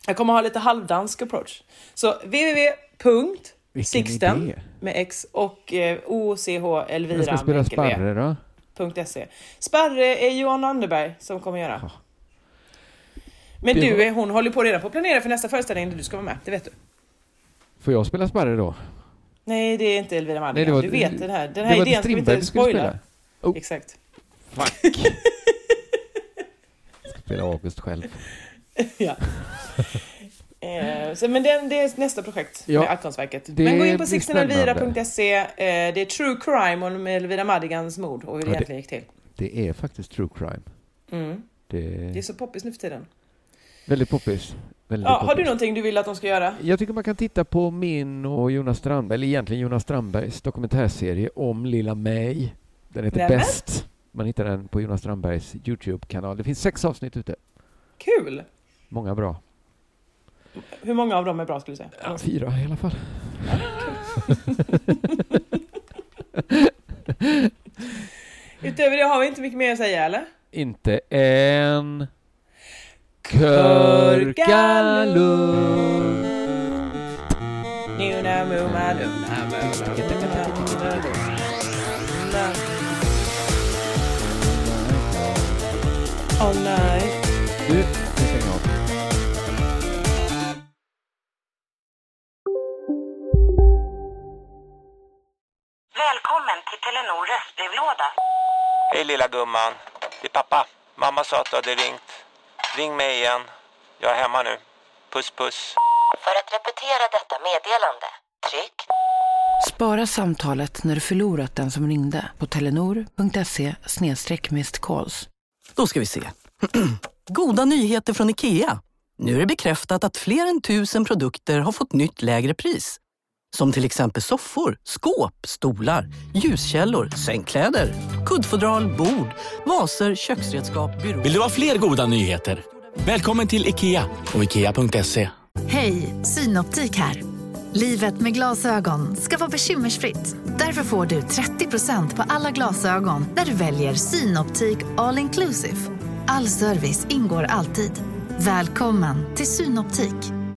Jag kommer ha lite halvdansk approach. Så www punkt sixten med X och eh, O C H Elvira. Jag ska spela Sparre då. .se. Sparre är Johan Anderberg som kommer göra. Ja. Men du, var... hon håller på redan på att planera för nästa föreställning där du ska vara med, det vet du. Får jag spela Sparre då? Nej, det är inte Elvira Madigan. Var... Du vet den här. Den här idén ska vi inte spoila. Oh. Exakt. Fuck. Jag ska spela August själv. Ja. Eh, så, men det, det är nästa projekt ja, med Arkonstverket. Men gå in på sixten elvira punkt se. Eh, det är True Crime om Elvira Madigans mord och hur det ja, egentligen gick till. Det är faktiskt True Crime. Mm. Det... det är så poppis nu för tiden. Väldigt poppis. Väldigt ja, poppis. Har du någonting du vill att de ska göra? Jag tycker man kan titta på min och Jonas Strandberg, eller egentligen Jonas Strandbergs dokumentärserie om Lilla May. Den heter Nämen? Bäst. Man hittar den på Jonas Strandbergs YouTube-kanal. Det finns sex avsnitt ute. Kul! Många bra. Hur många av dem är bra skulle du säga? Ja, fyra i alla fall. Utöver det har vi inte mycket mer att säga, eller? Inte en Körkalund. Nuna mumma nuna mumma. Oh nej. Du, vi stänger av. Välkommen till Telenor röstbrevlåda. Hej lilla gumman. Det är pappa. Mamma sa att du hade ringt. Ring mig igen. Jag är hemma nu. Puss puss. För att repetera detta meddelande, tryck. Spara samtalet när du förlorat den som ringde på telenor.se snedstreck missed calls. Då ska vi se. Goda nyheter från IKEA. Nu är det bekräftat att fler än tusen produkter har fått nytt lägre pris. Som till exempel soffor, skåp, stolar, ljuskällor, sängkläder, kuddfodral, bord, vaser, köksredskap, byråer. Vill du ha fler goda nyheter? Välkommen till IKEA och ikea punkt se. Hej, Synoptik här. Livet med glasögon ska vara bekymmersfritt. Därför får du trettio procent på alla glasögon när du väljer Synoptik All Inclusive. All service ingår alltid. Välkommen till Synoptik.